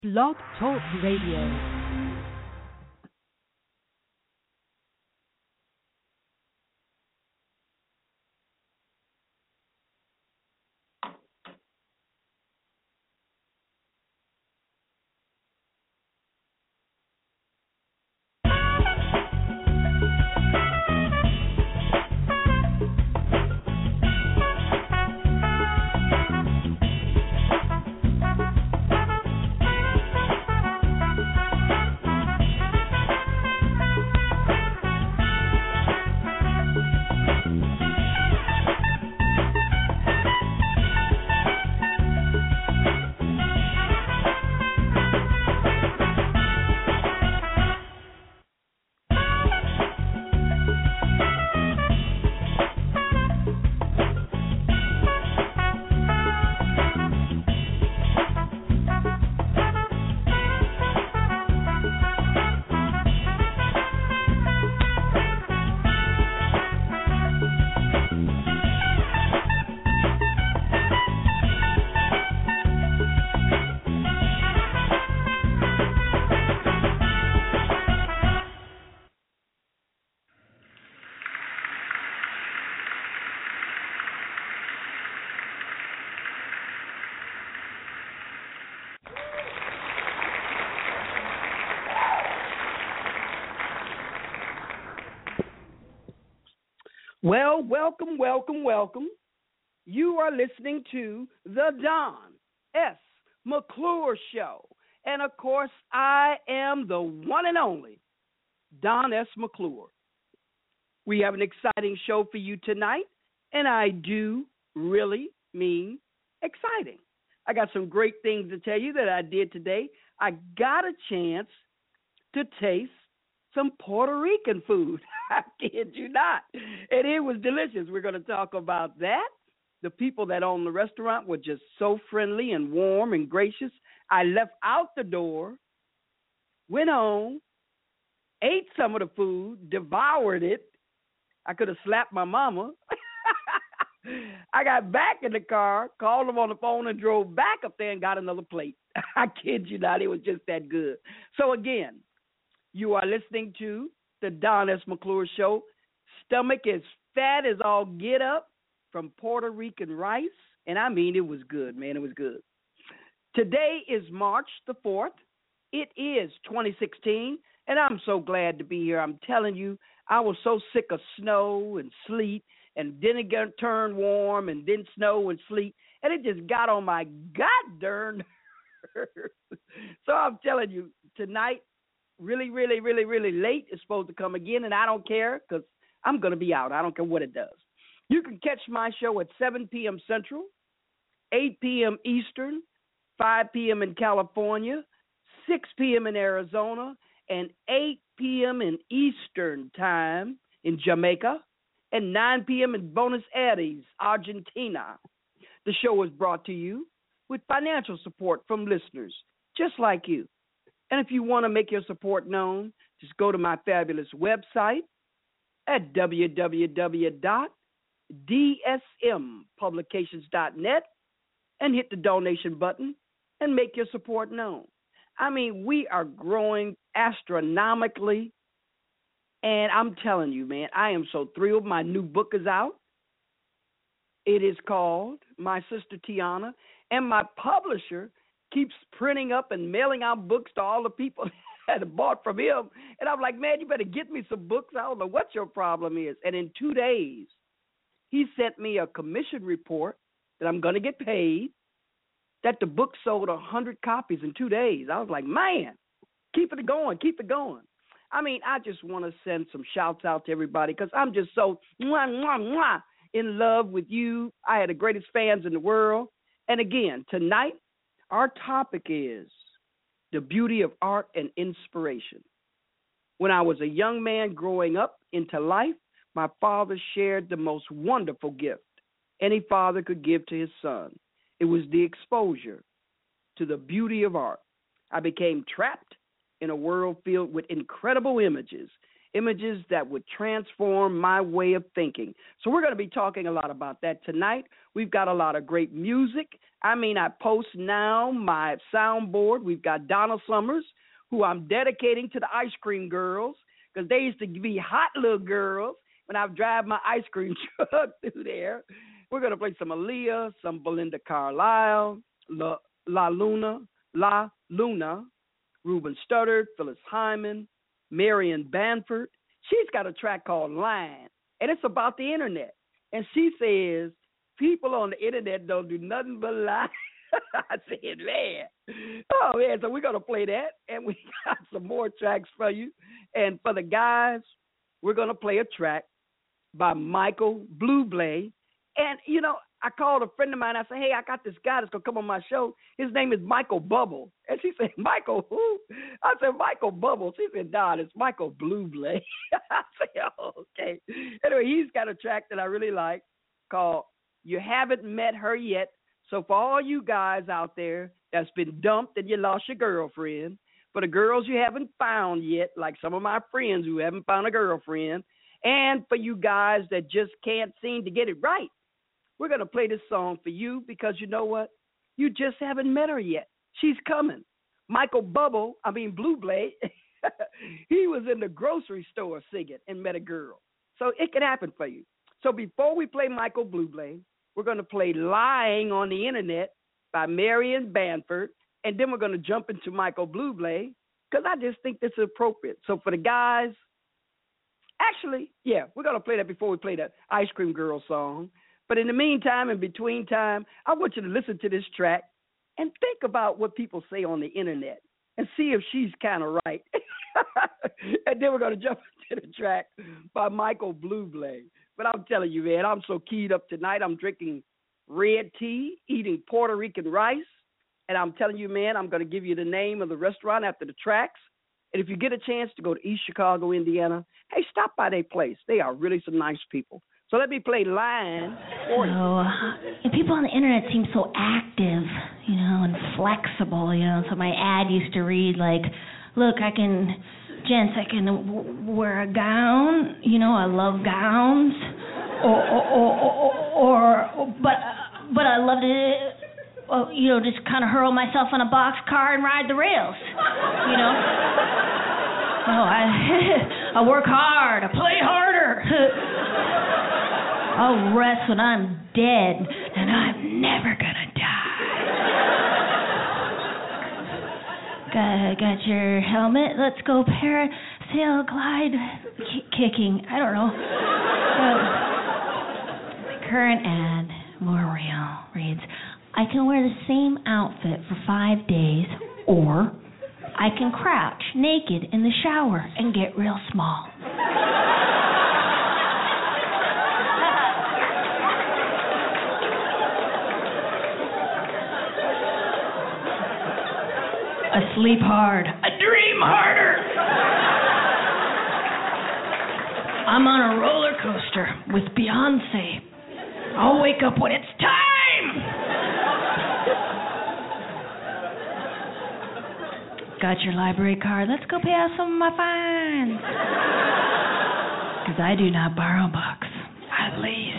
Blog Talk Radio. Well, welcome. You are listening to the Don S. McClure Show. And, of course, I am the one and only Don S. McClure. We have an exciting show for you tonight, and I do really mean exciting. I got some great things to tell you that I did today. I got a chance to taste some Puerto Rican food. I kid you not. And it was delicious. We're going to talk about that. The people that own the restaurant were just so friendly and warm and gracious. I left out the door, went home, ate some of the food, devoured it. I could have slapped my mama. I got back in the car, called them on the phone, and drove back up there and got another plate. I kid you not. It was just that good. So, again, you are listening to the Don S. McClure Show. Stomach is fat as all get up from Puerto Rican rice. And I mean, it was good, man. It was good. Today is March the 4th. It is 2016. And I'm so glad to be here. I'm telling you, I was so sick of snow and sleet. And then it got turned warm and then snow and sleet. And it just got on my goddamn nerves. So I'm telling you, tonight, really late. It's supposed to come again, and I don't care because I'm going to be out. I don't care what it does. You can catch my show at 7 p.m. Central, 8 p.m. Eastern, 5 p.m. in California, 6 p.m. in Arizona, and 8 p.m. in Eastern time in Jamaica, and 9 p.m. in Buenos Aires, Argentina. The show is brought to you with financial support from listeners just like you. And if you want to make your support known, just go to my fabulous website at www.dsmpublications.net and hit the donation button and make your support known. I mean, we are growing astronomically, and I'm telling you, man, I am so thrilled. My new book is out. It is called My Sister Tiana, and my publisher keeps printing up and mailing out books to all the people that have bought from him. And I'm like, man, you better get me some books. I don't know what your problem is. And in 2 days, he sent me a commission report that I'm going to get paid, that the book sold 100 copies in 2 days. I was like, man, keep it going. I mean, I just want to send some shouts out to everybody because I'm just so in love with you. I had the greatest fans in the world. And again, tonight, our topic is the beauty of art and inspiration. When I was a young man growing up into life, my father shared the most wonderful gift any father could give to his son. It was the exposure to the beauty of art. I became trapped in a world filled with incredible images images that would transform my way of thinking. So we're going to be talking a lot about that tonight. We've got a lot of great music. I post now my soundboard. We've got Donna Summers, who I'm dedicating to the ice cream girls, because they used to be hot little girls when I drive my ice cream truck through there. We're going to play some Aaliyah, some Belinda Carlisle, La Luna, Ruben Studdard, Phyllis Hyman, Marion Banford. She's got a track called Line, and it's about the internet. And she says, people on the internet don't do nothing but lie. I said, man. Oh, man, so we're going to play that, and we got some more tracks for you. And for the guys, we're going to play a track by Michael Bublé. And, I called a friend of mine. I said, hey, I got this guy that's going to come on my show. His name is Michael Bubble. And she said, Michael who? I said, Michael Bubble. She said, Don, it's Michael Bublé. I said, oh, okay. Anyway, he's got a track that I really like called You Haven't Met Her Yet. So for all you guys out there that's been dumped and you lost your girlfriend, for the girls you haven't found yet, like some of my friends who haven't found a girlfriend, and for you guys that just can't seem to get it right, we're going to play this song for you because you know what? You just haven't met her yet. She's coming. Michael Bublé, he was in the grocery store singing and met a girl. So it can happen for you. So before we play Michael Bublé, we're going to play Lying on the Internet by Marion Banford, and then we're going to jump into Michael Bublé because I just think this is appropriate. So for the guys, actually, yeah, we're going to play that before we play that Ice Cream Girl song. But in the meantime, in between time, I want you to listen to this track and think about what people say on the internet and see if she's kind of right. And then we're going to jump into the track by Michael Bublé. But I'm telling you, man, I'm so keyed up tonight. I'm drinking red tea, eating Puerto Rican rice. And I'm telling you, man, I'm going to give you the name of the restaurant after the tracks. And if you get a chance to go to East Chicago, Indiana, hey, stop by their place. They are really some nice people. So let me play Line for you. People on the internet seem so active, and flexible, So my ad used to read like, look, I can wear a gown, I love gowns, but I love to, just kind of hurl myself on a box car and ride the rails, I work hard, I play harder. I'll rest when I'm dead, and I'm never gonna die. Got your helmet? Let's go parasail, glide, kicking. I don't know. The current ad, more real, reads, I can wear the same outfit for 5 days, or I can crouch naked in the shower and get real small. I sleep hard. I dream harder. I'm on a roller coaster with Beyonce. I'll wake up when it's time. Got your library card? Let's go pay off some of my fines. Because I do not borrow books. I lease.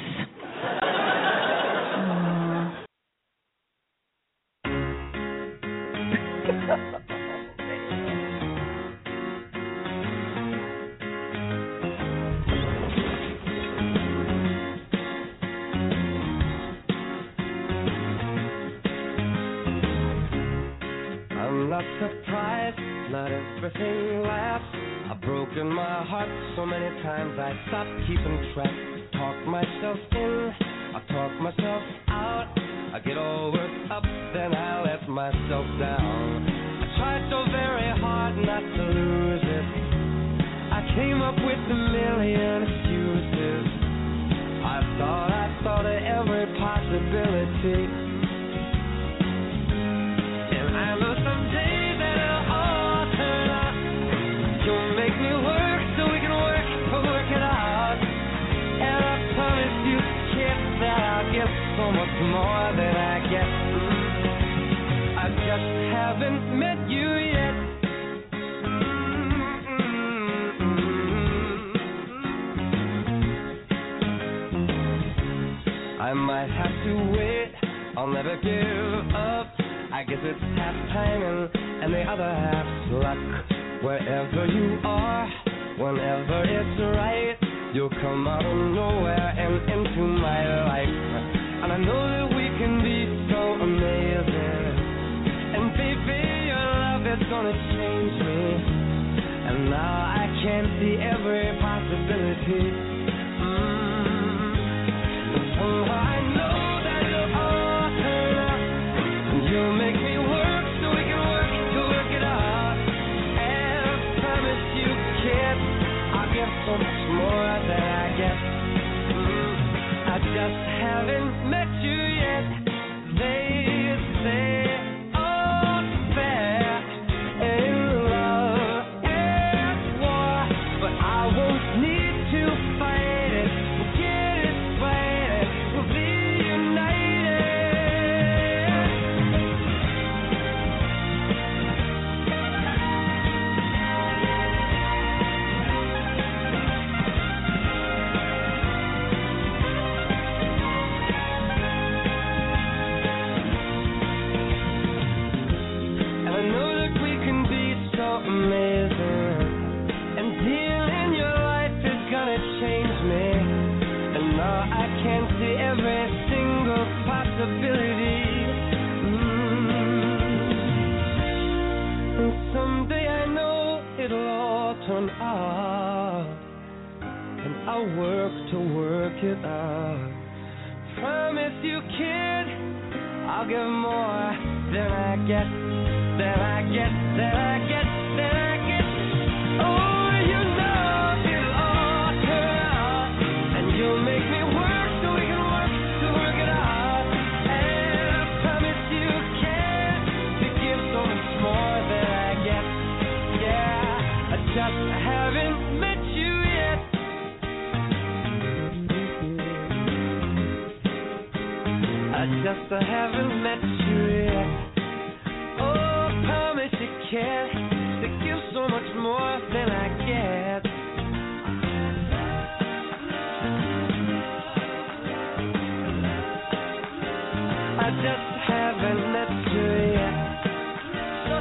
I'm not surprised, not everything lasts. I've broken my heart so many times I stopped keeping track. Talk myself in, I talk myself out. I get all worked up, then I let myself down. I tried so very hard not to lose it. I came up with a million excuses. I thought of every possibility. And I know someday that it'll all turn out. You'll make me work so we can work it out. And I promise you, kid, that I'll give so much more than I get. I just haven't met you yet. I'll never give up. I guess it's half timing and the other half's luck. Wherever you are, whenever it's right, you'll come out of nowhere and into my life. And I know that we can be so amazing. And baby, your love is gonna change me. And now I can see every possibility. Somehow I know that you'll all turn up. And you'll make me work so we can work to work it out. And I promise you, kid, I'll give so much more than I get. I just haven't met you yet. They say, oh, fair in love and war, but I won't need to fight it. Forget it, fight it. We'll be united. And I know that we can be so amazing. And being in your life is gonna change me. And now I can see every single possibility. And someday I know it'll all turn out. And I'll work to work it out. Promise you, kid, I'll give more than I get, than I get, than I get, than I get. Oh, you know it'll all turn out, and you'll make me work so we can work to work it out. And I promise you, kid, to give so much more than I get. Yeah, I just haven't met you yet. I just haven't met you yet. Oh, promise you can to give so much more than I get. I just haven't met you yet. So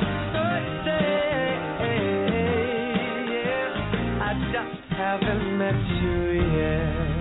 yeah, I just haven't met you yet.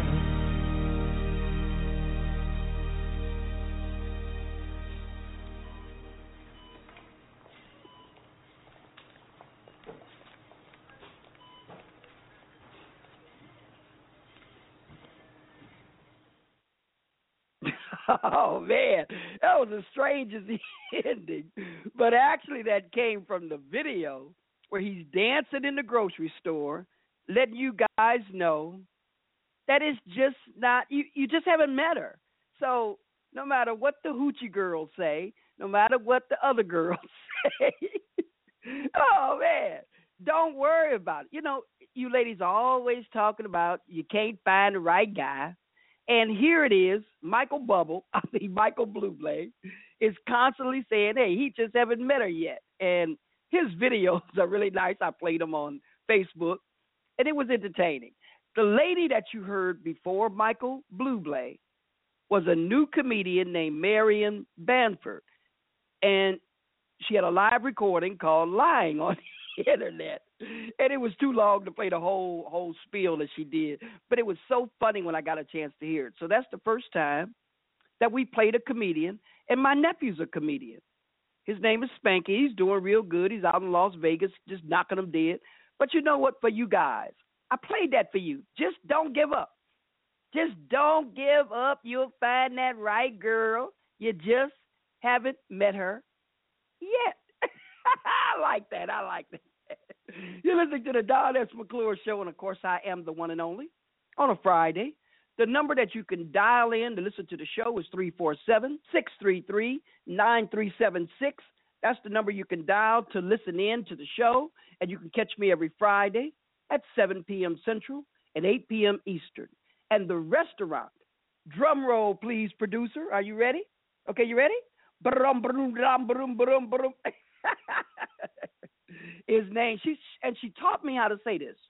Oh, man, that was the strangest ending. But actually, that came from the video where he's dancing in the grocery store, letting you guys know that it's just not, you just haven't met her. So no matter what the hoochie girls say, no matter what the other girls say, oh, man, don't worry about it. You know, you ladies are always talking about you can't find the right guy. And here it is, Michael Bublé is constantly saying, hey, he just haven't met her yet. And his videos are really nice. I played them on Facebook, and it was entertaining. The lady that you heard before Michael Bublé was a new comedian named Marion Bamford. And she had a live recording called Lying on the Internet. And it was too long to play the whole spiel that she did. But it was so funny when I got a chance to hear it. So that's the first time that we played a comedian. And my nephew's a comedian. His name is Spanky. He's doing real good. He's out in Las Vegas just knocking them dead. But you know what? For you guys, I played that for you. Just don't give up. Just don't give up. You'll find that right girl. You just haven't met her yet. I like that. You're listening to the Don S. McClure Show, and, of course, I am the one and only on a Friday. The number that you can dial in to listen to the show is 347-633-9376. That's the number you can dial to listen in to the show, and you can catch me every Friday at 7 p.m. Central and 8 p.m. Eastern. And the restaurant, drum roll, please, producer. Are you ready? Okay, you ready? Brum, brum, brum, brum, brum, brum. His name, she taught me how to say this.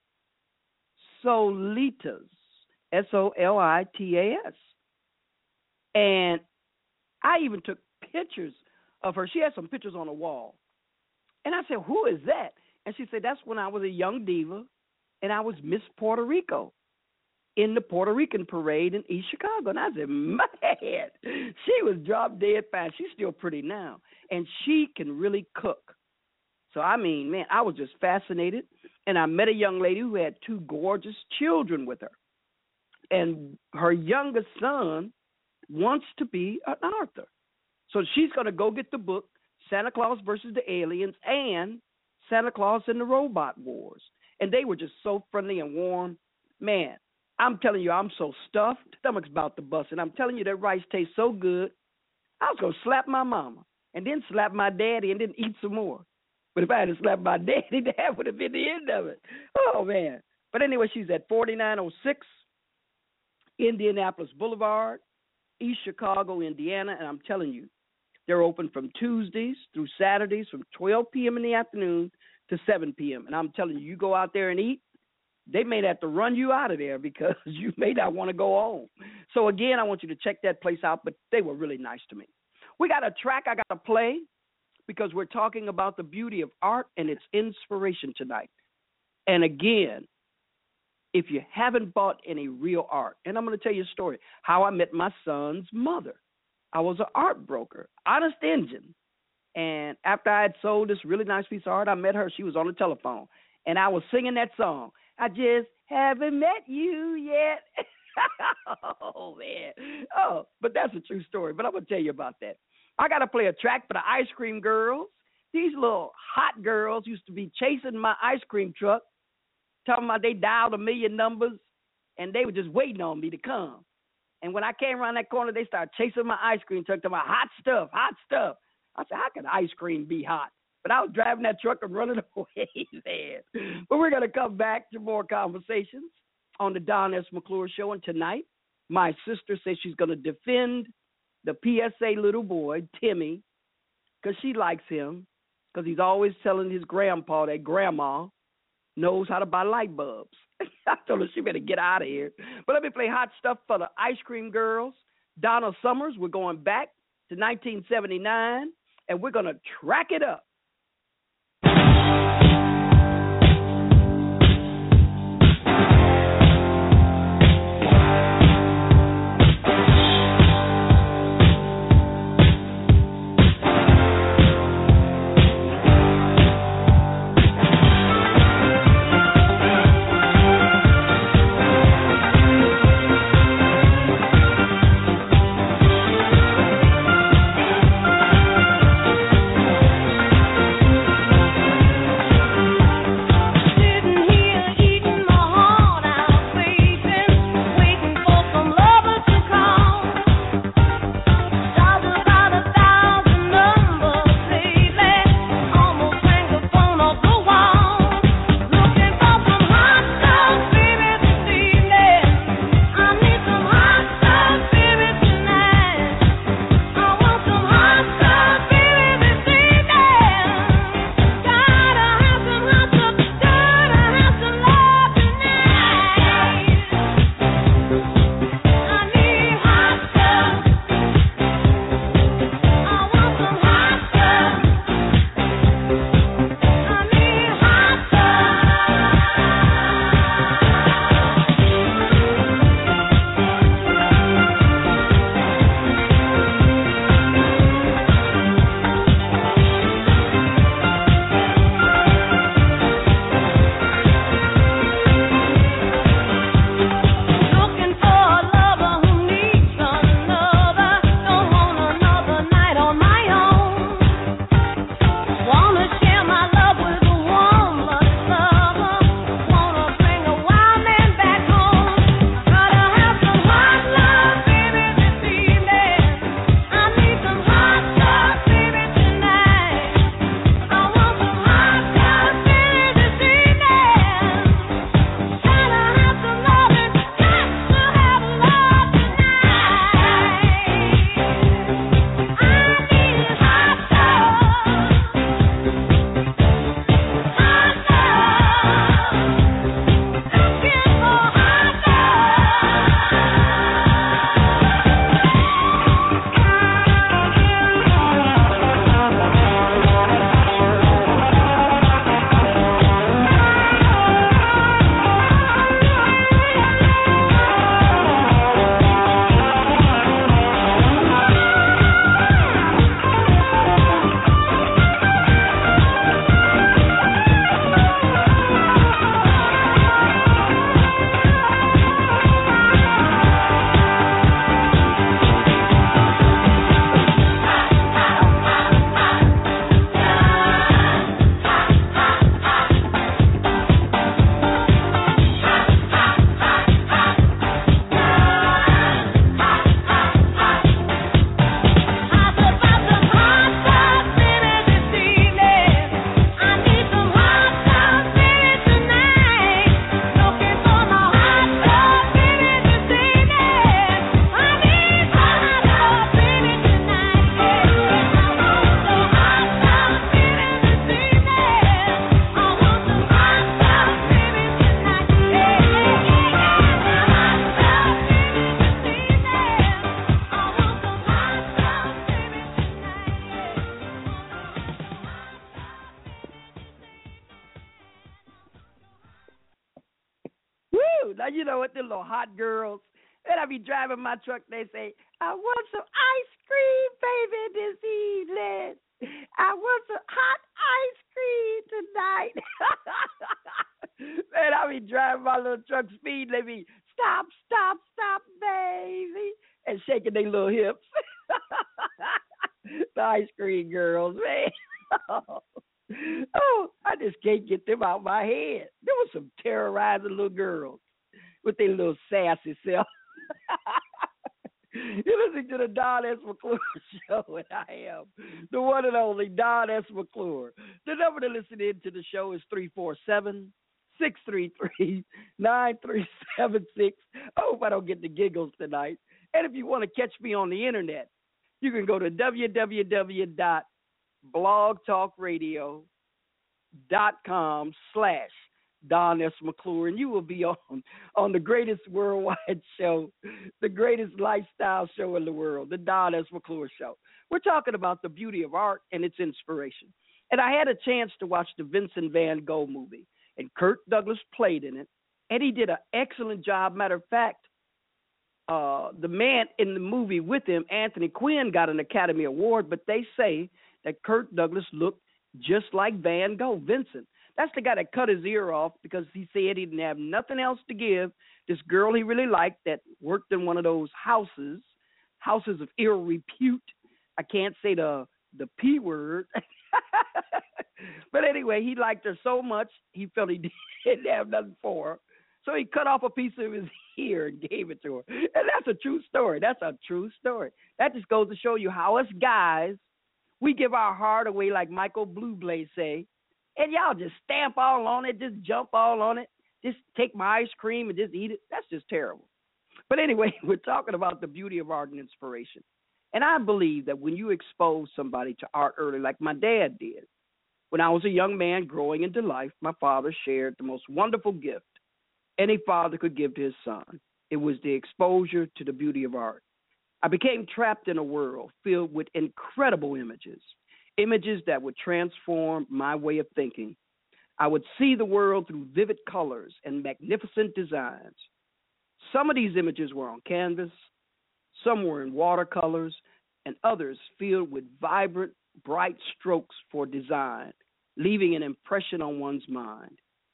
Solitas, Solitas. And I even took pictures of her. She had some pictures on the wall. And I said, who is that? And she said, that's when I was a young diva, and I was Miss Puerto Rico in the Puerto Rican parade in East Chicago. And I said, man, she was drop dead fast. She's still pretty now. And she can really cook. So, I mean, man, I was just fascinated. And I met a young lady who had 2 gorgeous children with her. And her youngest son wants to be an author. So she's going to go get the book, Santa Claus versus the Aliens, and Santa Claus and the Robot Wars. And they were just so friendly and warm. Man, I'm telling you, I'm so stuffed. Stomach's about to bust. And I'm telling you, that rice tastes so good. I was going to slap my mama and then slap my daddy and then eat some more. But if I had to slap my daddy, that would have been the end of it. Oh, man. But anyway, she's at 4906 Indianapolis Boulevard, East Chicago, Indiana. And I'm telling you, they're open from Tuesdays through Saturdays from 12 p.m. in the afternoon to 7 p.m. And I'm telling you, you go out there and eat, they may have to run you out of there because you may not want to go home. So, again, I want you to check that place out, but they were really nice to me. We got a track I got to play because we're talking about the beauty of art and its inspiration tonight. And, again, if you haven't bought any real art, and I'm going to tell you a story, how I met my son's mother. I was an art broker, honest engine. And after I had sold this really nice piece of art, I met her. She was on the telephone. And I was singing that song. I just haven't met you yet. Oh, man. Oh, but that's a true story. But I'm going to tell you about that. I got to play a track for the ice cream girls. These little hot girls used to be chasing my ice cream truck, talking about they dialed 1 million numbers, and they were just waiting on me to come. And when I came around that corner, they started chasing my ice cream truck, talking about hot stuff, hot stuff. I said, how can ice cream be hot? But I was driving that truck and running away, man. But we're going to come back to more conversations on the Don S. McClure Show. And tonight, my sister says she's going to defend the PSA little boy, Timmy, because she likes him, because he's always telling his grandpa that grandma knows how to buy light bulbs. I told her she better get out of here. But let me play hot stuff for the ice cream girls. Donna Summers, we're going back to 1979, and we're going to track it up. Now, you know what, the little hot girls. And I be driving my truck, they say, I want some ice cream, baby, this evening. I want some hot ice cream tonight. Man, I be driving my little truck speed, they be, stop, stop, stop, baby, and shaking their little hips. The ice cream girls, man. Oh, I just can't get them out of my head. There was some terrorizing little girls with their little sassy self. You're listening to the Don S. McClure Show, and I am the one and only Don S. McClure. The number to listen in to the show is 347-633-9376. I hope I don't get the giggles tonight. And if you want to catch me on the internet, you can go to www.blogtalkradio.com/Don S. McClure, and you will be on the greatest worldwide show, the greatest lifestyle show in the world, the Don S. McClure Show. We're talking about the beauty of art and its inspiration. And I had a chance to watch the Vincent van Gogh movie, and Kirk Douglas played in it, and he did an excellent job. Matter of fact, the man in the movie with him, Anthony Quinn, got an Academy Award, but they say that Kirk Douglas looked just like Van Gogh, Vincent. That's the guy that cut his ear off because he said he didn't have nothing else to give this girl he really liked that worked in one of those houses of ill repute. I can't say the P word. But anyway, he liked her so much, he felt he didn't have nothing for her. So he cut off a piece of his ear and gave it to her. And that's a true story. That's a true story. That just goes to show you how us guys, we give our heart away like Michael Bublé say, and y'all just stamp all on it, just jump all on it, just take my ice cream and just eat it. That's just terrible. But anyway, we're talking about the beauty of art and inspiration. And I believe that when you expose somebody to art early, like my dad did, when I was a young man growing into life, my father shared the most wonderful gift any father could give to his son. It was the exposure to the beauty of art. I became trapped in a world filled with incredible images that would transform my way of thinking. I would see the world through vivid colors and magnificent designs. Some of these images were on canvas, some were in watercolors, and others filled with vibrant, bright strokes for design, leaving an impression on one's mind.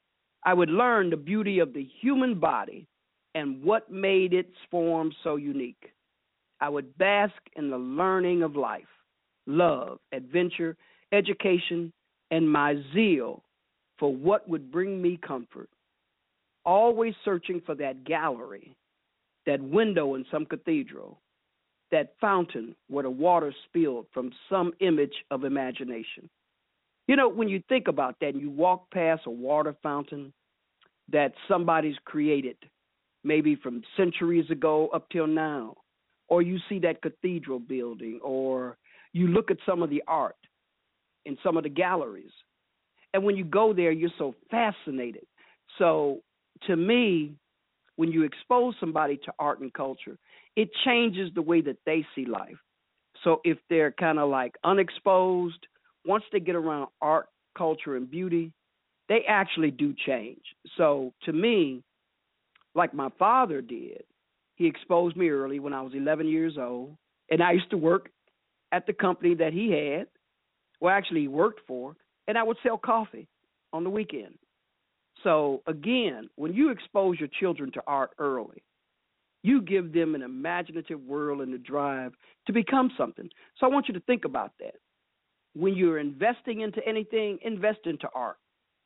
I would learn the beauty of the human body and what made its form so unique. I would bask in the learning of life, love, adventure, education, and my zeal for what would bring me comfort. Always searching for that gallery, that window in some cathedral, that fountain where the water spilled from some image of imagination. You know, when you think about that and you walk past a water fountain that somebody's created, maybe from centuries ago up till now, or you see that cathedral building, or you look at some of the art in some of the galleries, and when you go there, you're so fascinated. So to me, when you expose somebody to art and culture, it changes the way that they see life. So if they're kind of like unexposed, once they get around art, culture, and beauty, they actually do change. So to me, like my father did, he exposed me early when I was 11 years old, and I used to work at the company that he had, well, actually he worked for, and I would sell coffee on the weekend. So again, when you expose your children to art early, you give them an imaginative world and a drive to become something. So I want you to think about that. When you're investing into anything, invest into art.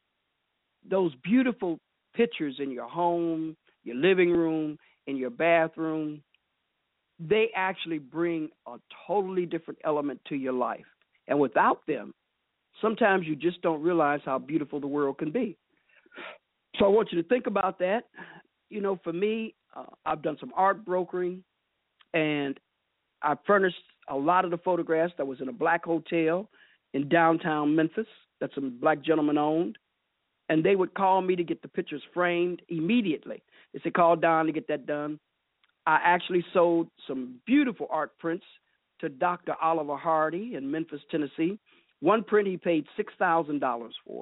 Those beautiful pictures in your home, your living room, in your bathroom, they actually bring a totally different element to your life. And without them, sometimes you just don't realize how beautiful the world can be. So I want you to think about that. You know, for me, I've done some art brokering, and I furnished a lot of the photographs that was in a black hotel in downtown Memphis that some black gentlemen owned. And they would call me to get the pictures framed immediately. They said, call Don to get that done. I actually sold some beautiful art prints to Dr. Oliver Hardy in Memphis, Tennessee. One print he paid $6,000 for.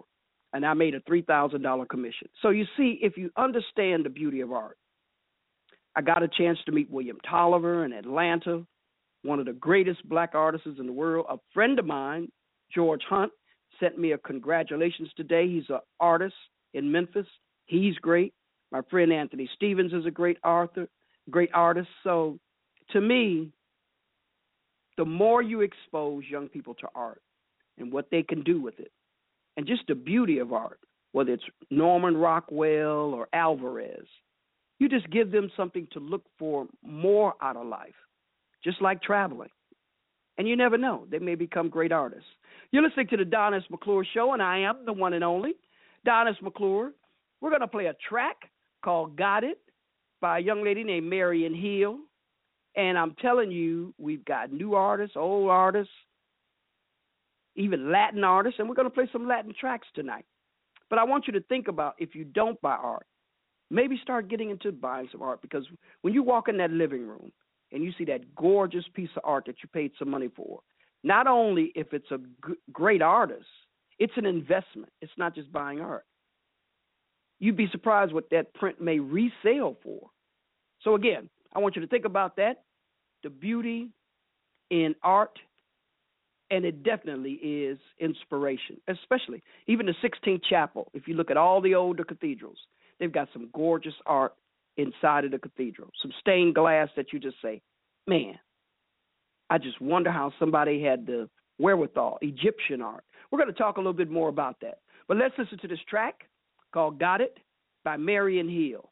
and I made a $3,000 commission. So you see, if you understand the beauty of art, I got a chance to meet William Tolliver in Atlanta, one of the greatest black artists in the world. A friend of mine, George Hunt, sent me a congratulations today. He's an artist in Memphis. He's great. My friend Anthony Stevens is a great artist. So to me, the more you expose young people to art and what they can do with it, and just the beauty of art, whether it's Norman Rockwell or Alvarez, you just give them something to look for more out of life, just like traveling. And you never know. They may become great artists. You're listening to the Don S. McClure Show, and I am the one and only Don S. McClure. We're going to play a track called Got It by a young lady named Marion Hill. And I'm telling you, we've got new artists, old artists, even Latin artists, and we're going to play some Latin tracks tonight. But I want you to think about, if you don't buy art, maybe start getting into buying some art, because when you walk in that living room and you see that gorgeous piece of art that you paid some money for, not only if it's a great artist, it's an investment. It's not just buying art. You'd be surprised what that print may resell for. So again, I want you to think about that, the beauty in art, and it definitely is inspiration, especially even the Sixtine Chapel. If you look at all the older cathedrals, they've got some gorgeous art inside of the cathedral, some stained glass that you just say, man, I just wonder how somebody had the wherewithal, Egyptian art. We're going to talk a little bit more about that. But let's listen to this track called Got It by Marion Hill.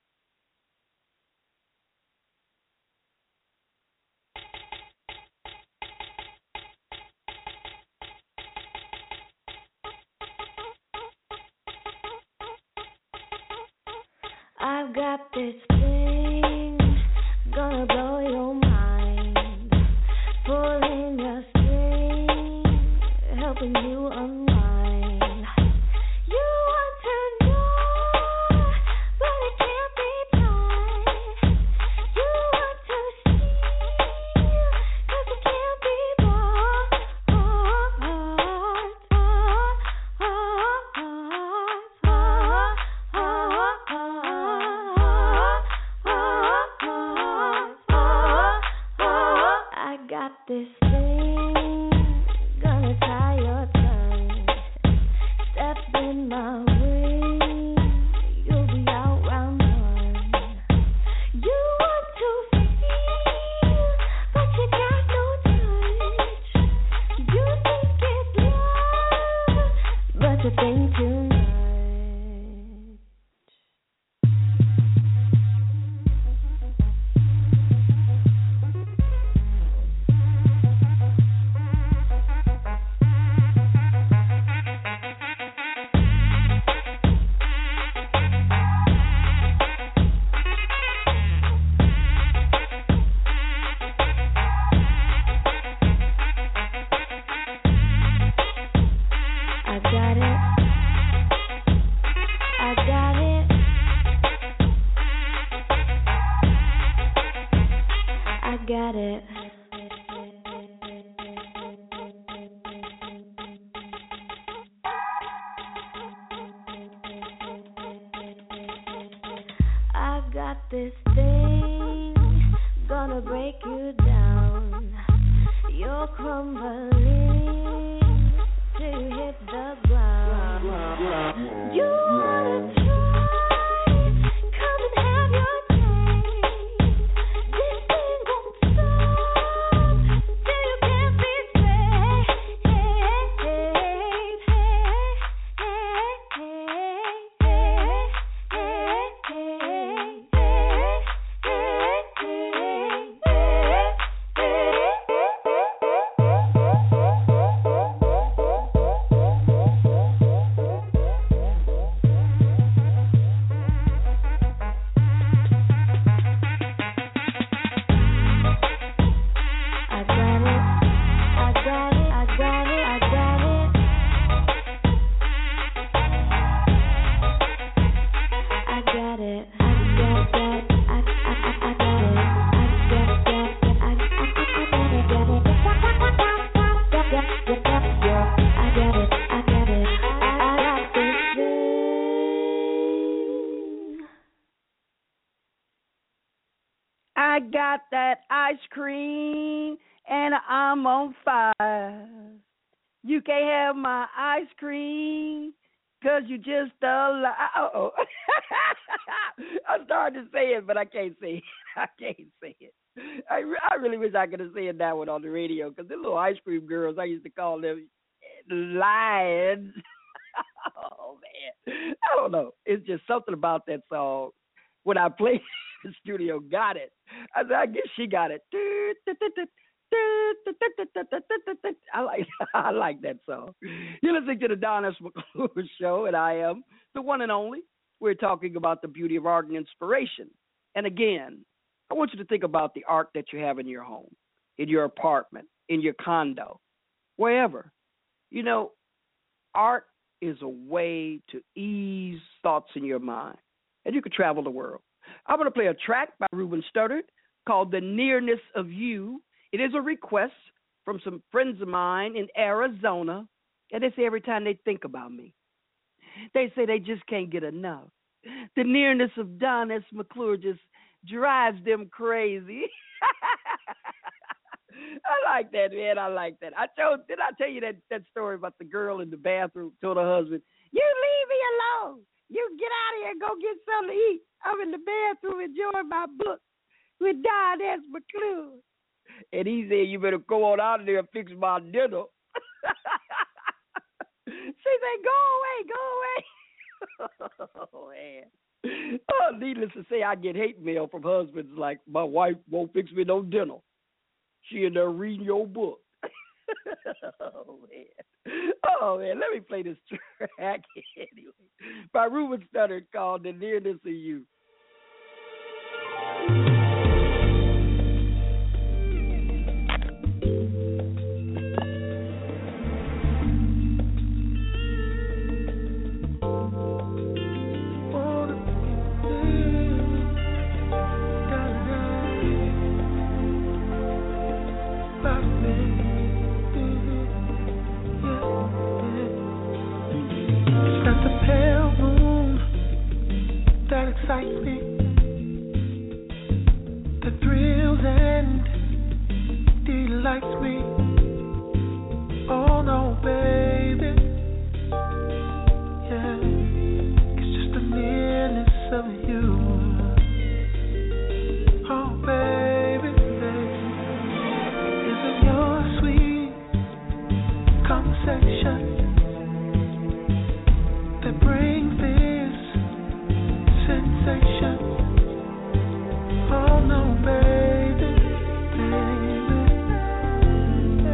I've got this thing, gonna blow your mind, pulling your string, helping you unwind. You want to know, but it can't be done. You want to see, 'cause it can't be bought. This thing, gonna tie your tongue. Step in my way, you'll be out round one. You want to feel, but you got no touch. You think it's love, but you think too much. This thing, gonna break you down. You're crumbling till you hit the ground. You wanna try, come and have your taste. This thing won't stop till you can't be saved. I got that ice cream and I'm on fire. You can't have my ice cream 'cause you just a lie. Uh-oh. I started to say it, but I can't say it. I can't say it. I really wish I could have said that one on the radio, because the little ice cream girls, I used to call them lions. Oh, man. I don't know. It's just something about that song. When I played the studio, got it. I guess she got it. I like that song. You're listening to the Don S. McClure Show, and I am the one and only. We're talking about the beauty of art and inspiration. And again, I want you to think about the art that you have in your home, in your apartment, in your condo, wherever. You know, art is a way to ease thoughts in your mind, and you can travel the world. I'm going to play a track by Ruben Studdard called The Nearness of You. It is a request from some friends of mine in Arizona, and they say every time they think about me, they say they just can't get enough. The nearness of Don S. McClure just drives them crazy. I like that, man. I like that. Did I tell you that story about the girl in the bathroom told her husband, "You leave me alone. You get out of here and go get something to eat. I'm in the bathroom enjoying my book with Don S. McClure." And he said, "You better go on out of there and fix my dinner." She said, "Go away, go away." Oh, man. Oh, needless to say, I get hate mail from husbands like, "My wife won't fix me no dinner. She in there reading your book." Oh, man. Oh, man. Let me play this track anyway by Ruben Studdard called The Nearness of You. Excites me, that thrills and delights me. Oh no, baby, yeah, it's just the nearness of you. Oh baby, baby, isn't your sweet conversation that brings this sensation? Oh no, baby, baby,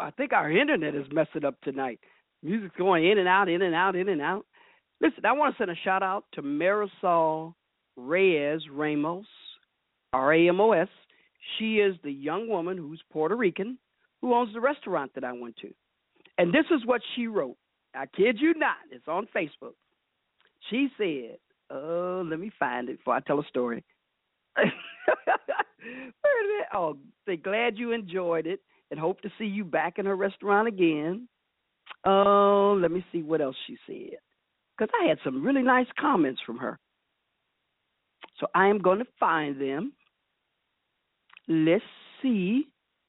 I think our internet is messing up tonight. Music's going in and out, in and out, in and out. Listen, I want to send a shout out to Marisol Reyes Ramos, Ramos. She is the young woman who's Puerto Rican who owns the restaurant that I went to. And this is what she wrote. I kid you not. It's on Facebook. She said, let me find it before I tell a story. Where is it? Oh, they're glad you enjoyed it and hope to see you back in her restaurant again. Oh, let me see what else she said. Because I had some really nice comments from her. So I am going to find them. Let's see.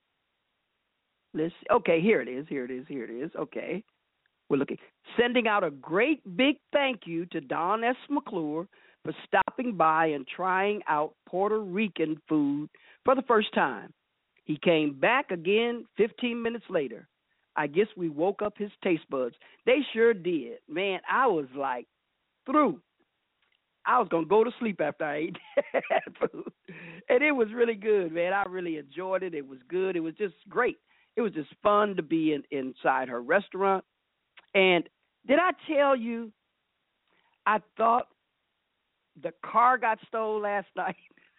Okay, here it is. Okay. We're looking. Sending out a great big thank you to Don S. McClure for stopping by and trying out Puerto Rican food for the first time. He came back again 15 minutes later. I guess we woke up his taste buds. They sure did. Man, I was like through. I was going to go to sleep after I ate that food. And it was really good, man. I really enjoyed it. It was good. It was just great. It was just fun to be inside her restaurant. And did I tell you, I thought the car got stolen last night?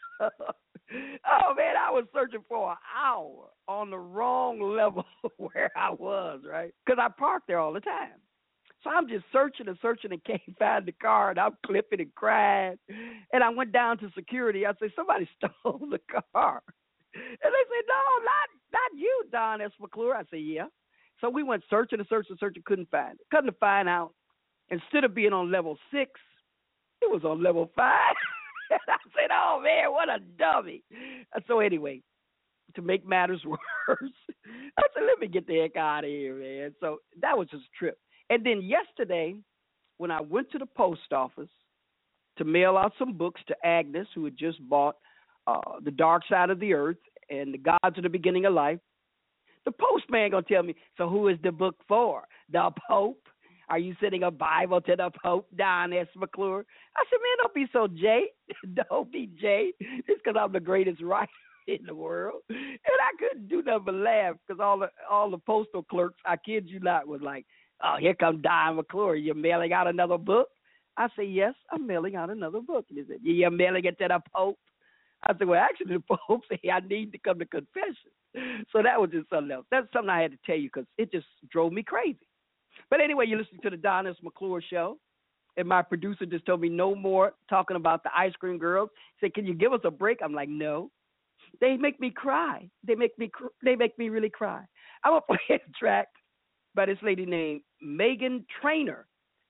Oh, man, I was searching for an hour on the wrong level where I was, right? Because I park there all the time. So I'm just searching and can't find the car, and I'm clipping and crying. And I went down to security. I said, somebody stole the car. And they said, no, not you, Don S. McClure. I said, yeah. So we went searching, couldn't find it. Couldn't find out. Instead of being on level 6, it was on level 5. And I said, oh, man, what a dummy. And so anyway, to make matters worse, I said, let me get the heck out of here, man. So that was just a trip. And then yesterday, when I went to the post office to mail out some books to Agnes, who had just bought The Dark Side of the Earth and The Gods of the Beginning of Life, the postman going to tell me, so who is the book for? The Pope? Are you sending a Bible to the Pope, Don S. McClure? I said, man, don't be so Jay. Don't be Jay. It's because I'm the greatest writer in the world. And I couldn't do nothing but laugh because all the postal clerks, I kid you not, was like, oh, here comes Don McClure. You're mailing out another book? I said, yes, I'm mailing out another book. And he said, you're mailing it to the Pope? I said, well, actually, the Pope said I need to come to confession. So that was just something else. That's something I had to tell you because it just drove me crazy. But anyway, you're listening to the Don S. McClure Show. And my producer just told me no more talking about the ice cream girls. He said, can you give us a break? I'm like, no. They make me cry. They make me really cry. I'm going to play a track by this lady named Meghan Trainor.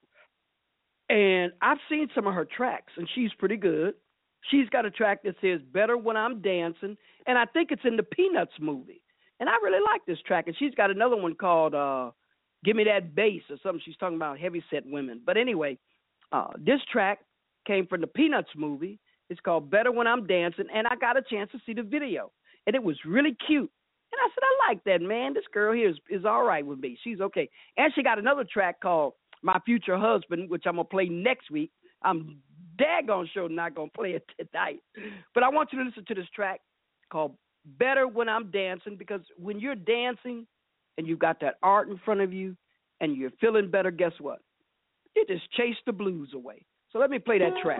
And I've seen some of her tracks, and she's pretty good. She's got a track that says Better When I'm Dancing, and I think it's in the Peanuts movie. And I really like this track. And she's got another one called Give Me That Bass or something. She's talking about heavyset women. But anyway, this track came from the Peanuts movie. It's called Better When I'm Dancing, and I got a chance to see the video. And it was really cute. And I said, I like that, man. This girl here is all right with me. She's okay. And she got another track called My Future Husband, which I'm going to play next week. I'm daggone sure not going to play it tonight. But I want you to listen to this track called Better When I'm Dancing, because when you're dancing and you've got that art in front of you and you're feeling better, guess what? You just chase the blues away. So let me play that track.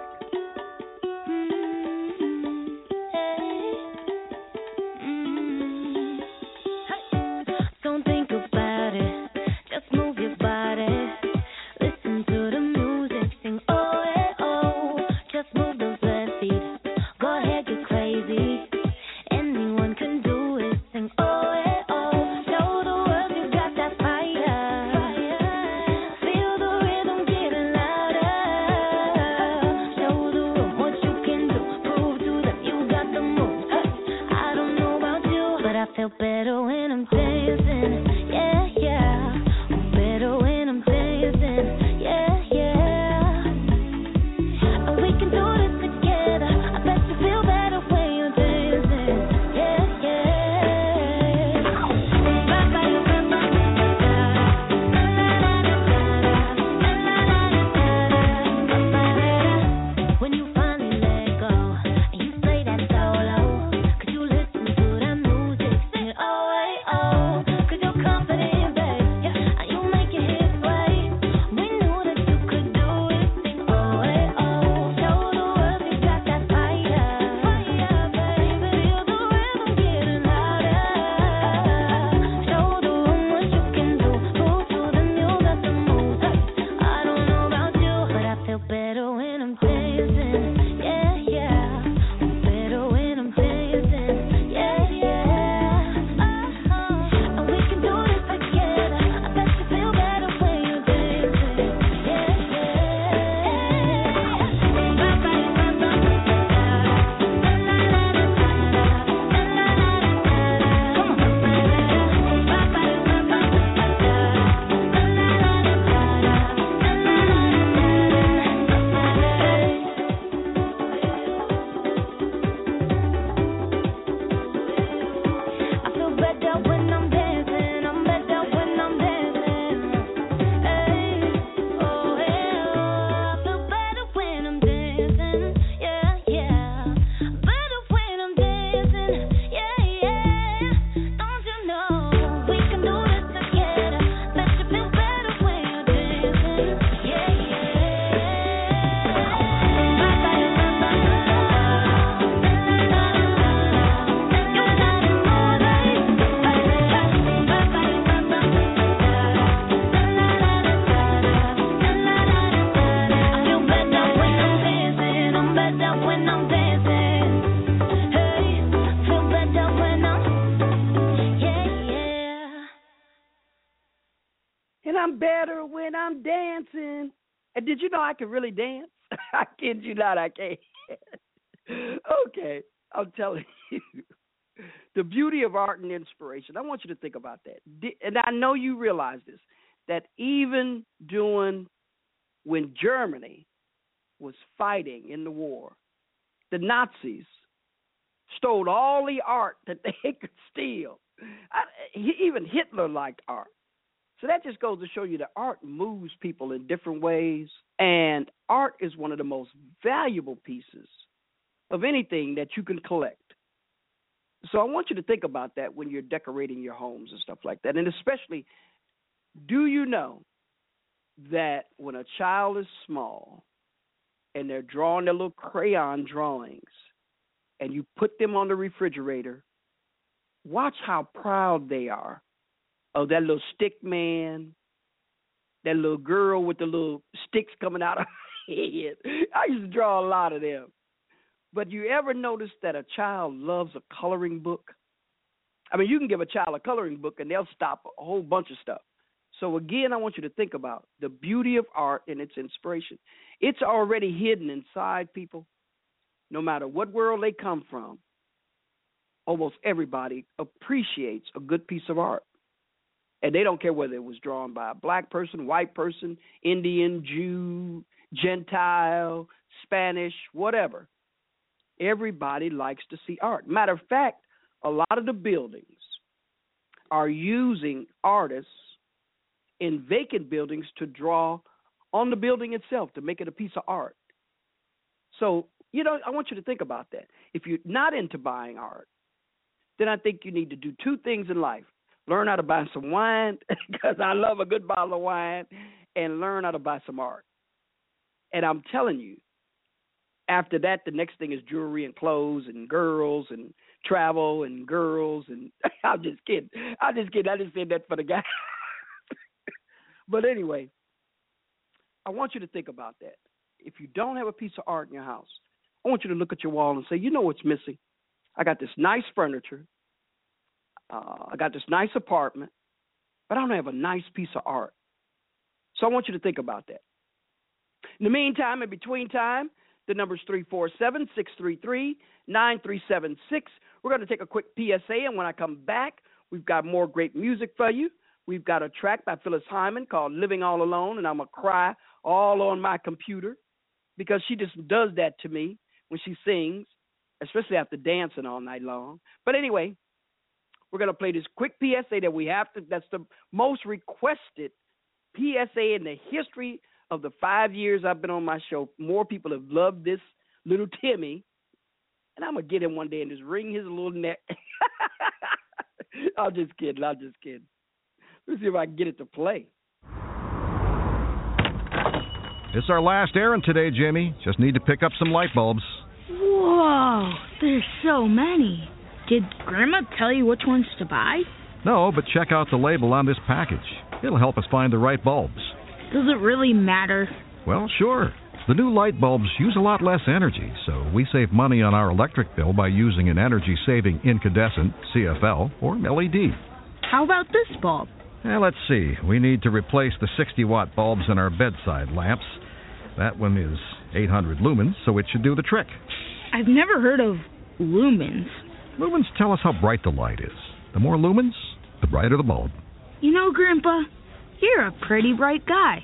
Show when I'm dancing. Hey, feel better when I'm, yeah. And I'm better when I'm dancing. And did you know I can really dance? I kid you not, I can't. Okay, I'm telling you. The beauty of art and inspiration. I want you to think about that. And I know you realize this, that even when Germany was fighting in the war, the Nazis stole all the art that they could steal. Even Hitler liked art. So that just goes to show you that art moves people in different ways, and art is one of the most valuable pieces of anything that you can collect. So I want you to think about that when you're decorating your homes and stuff like that. And especially, do you know that when a child is small and they're drawing their little crayon drawings and you put them on the refrigerator, watch how proud they are of that little stick man, that little girl with the little sticks coming out of her head. I used to draw a lot of them. But you ever notice that a child loves a coloring book? I mean, you can give a child a coloring book and they'll stop a whole bunch of stuff. So again, I want you to think about the beauty of art and its inspiration. It's already hidden inside people. No matter what world they come from, almost everybody appreciates a good piece of art. And they don't care whether it was drawn by a black person, white person, Indian, Jew, Gentile, Spanish, whatever. Everybody likes to see art. Matter of fact, a lot of the buildings are using artists in vacant buildings to draw on the building itself, to make it a piece of art. So, I want you to think about that. If you're not into buying art, then I think you need to do two things in life. Learn how to buy some wine, because I love a good bottle of wine, and learn how to buy some art. And I'm telling you, after that, the next thing is jewelry and clothes and girls and travel and girls. And I'm just kidding. I just said that for the guy. But anyway, I want you to think about that. If you don't have a piece of art in your house, I want you to look at your wall and say, you know what's missing? I got this nice furniture. I got this nice apartment, but I don't have a nice piece of art. So I want you to think about that. In the meantime, in between time, the number's 347-633-9376. We're going to take a quick PSA, and when I come back, we've got more great music for you. We've got a track by Phyllis Hyman called Living All Alone, and I'm going to cry all on my computer because she just does that to me when she sings, especially after dancing all night long. But anyway, we're going to play this quick PSA that we have to, that's the most requested PSA in the history of the 5 years I've been on my show. More people have loved this little Timmy, and I'm going to get him one day and just wring his little neck. I'm just kidding. Let's see if I can get it to play. It's our last errand today, Jimmy. Just need to pick up some light bulbs. Whoa, there's so many. Did Grandma tell you which ones to buy? No, but check out the label on this package. It'll help us find the right bulbs. Does it really matter? Well, sure. The new light bulbs use a lot less energy, so we save money on our electric bill by using an energy-saving incandescent, CFL, or LED. How about this bulb? Let's see. We need to replace the 60-watt bulbs in our bedside lamps. That one is 800 lumens, so it should do the trick. I've never heard of lumens. Lumens tell us how bright the light is. The more lumens, the brighter the bulb. You know, Grandpa, you're a pretty bright guy.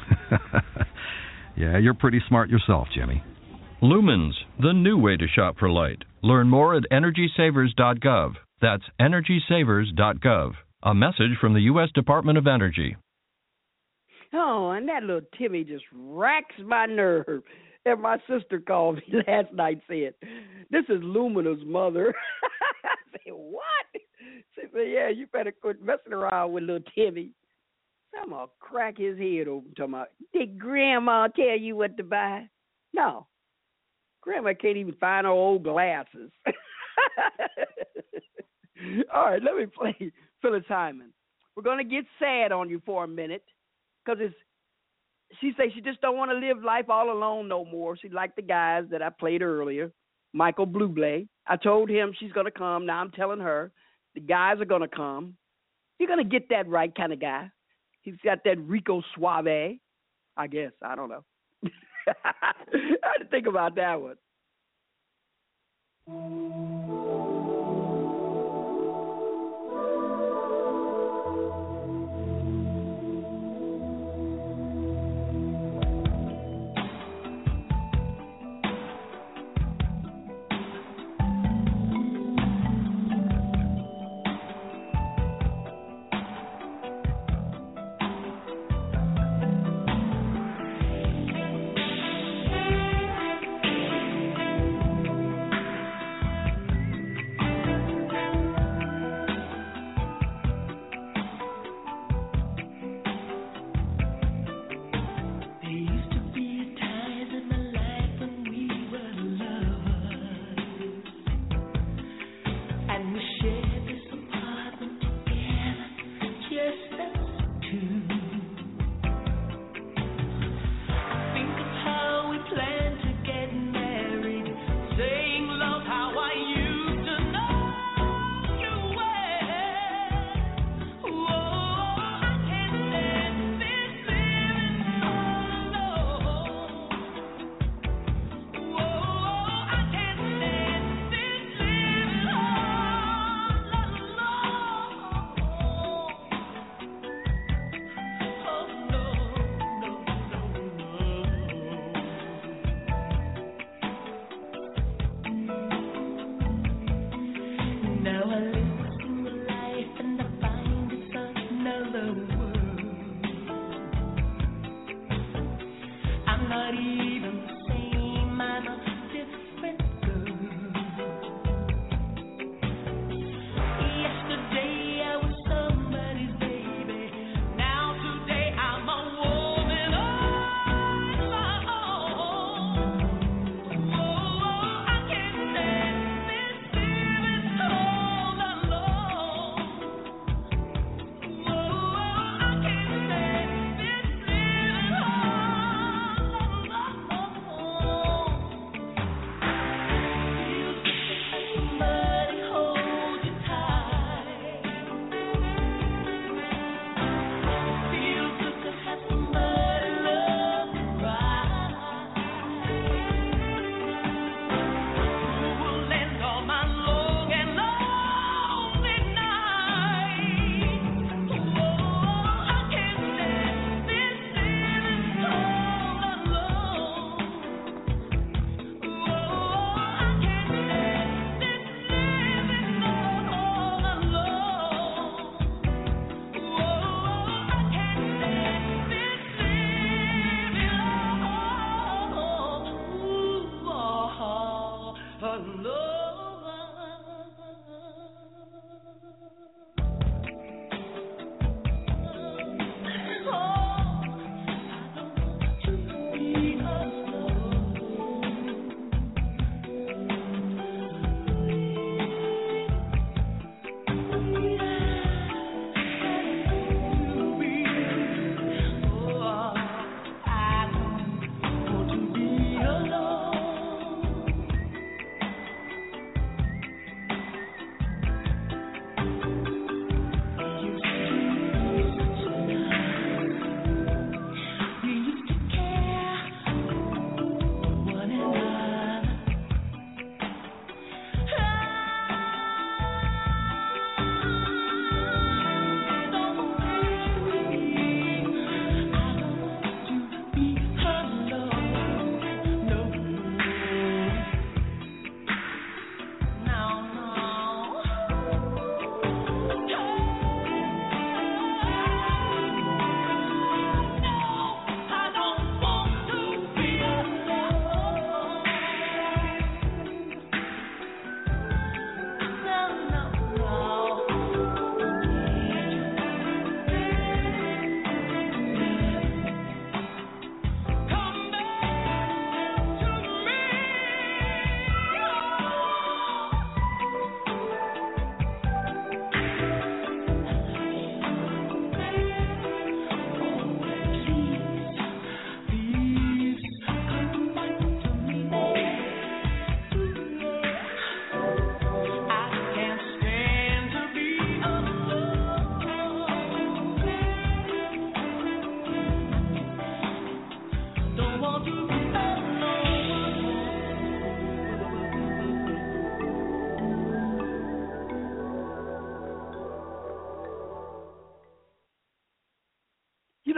Yeah, you're pretty smart yourself, Jimmy. Lumens, the new way to shop for light. Learn more at EnergySavers.gov. That's EnergySavers.gov. A message from the U.S. Department of Energy. Oh, and that little Timmy just racks my nerve. And my sister called me last night saying, this is Lumina's mother. I said, what? She said, yeah, you better quit messing around with little Timmy. I'm going to crack his head open to my, did Grandma tell you what to buy? No. Grandma can't even find her old glasses. All right, let me play Phyllis Hyman. We're going to get sad on you for a minute because she says she just don't want to live life all alone no more. She like the guys that I played earlier, Michael Bublé. I told him she's going to come. Now I'm telling her the guys are going to come. You're going to get that right kind of guy. He's got that Rico Suave, I guess. I don't know. I had to think about that one.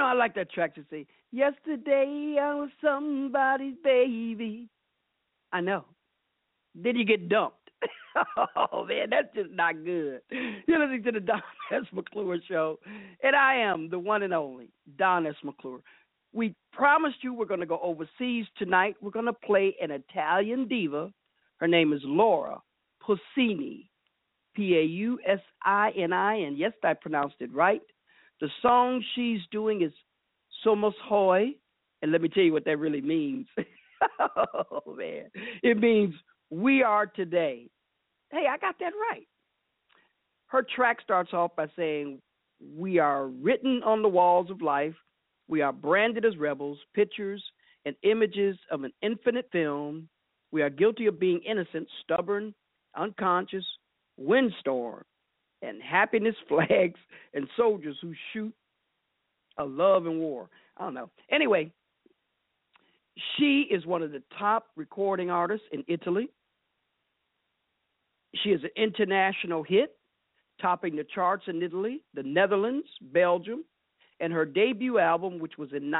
I like that track to say, yesterday I was somebody's baby. I know. Then you get dumped. Oh, man, that's just not good. You're listening to the Don S. McClure Show, and I am the one and only Don S. McClure. We promised you we're going to go overseas tonight. We're going to play an Italian diva. Her name is Laura Pausini, Pausini, and yes, I pronounced it right. The song she's doing is Somos Hoy, and let me tell you what that really means. Oh, man. It means we are today. Hey, I got that right. Her track starts off by saying, we are written on the walls of life. We are branded as rebels, pictures and images of an infinite film. We are guilty of being innocent, stubborn, unconscious, windstorm, and happiness flags and soldiers who shoot a love and war. I don't know. Anyway, she is one of the top recording artists in Italy. She is an international hit, topping the charts in Italy, the Netherlands, Belgium, and her debut album, which was in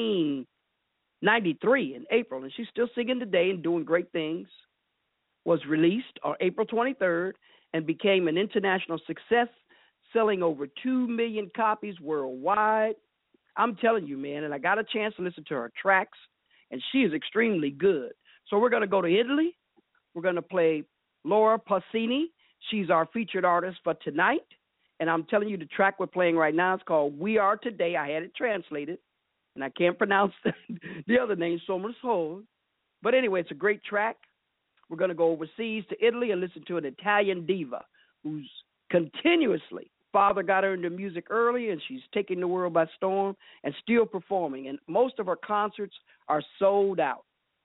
1993 in April, and she's still singing today and doing great things, was released on April 23rd and became an international success, selling over 2 million copies worldwide. I'm telling you, man, and I got a chance to listen to her tracks, and she is extremely good. So we're going to go to Italy. We're going to play Laura Pausini. She's our featured artist for tonight. And I'm telling you, the track we're playing right now is called We Are Today. I had it translated, and I can't pronounce the other name, Somos Hoy. But anyway, it's a great track. We're going to go overseas to Italy and listen to an Italian diva who's continuously, father got her into music early, and she's taking the world by storm and still performing. And most of her concerts are sold out.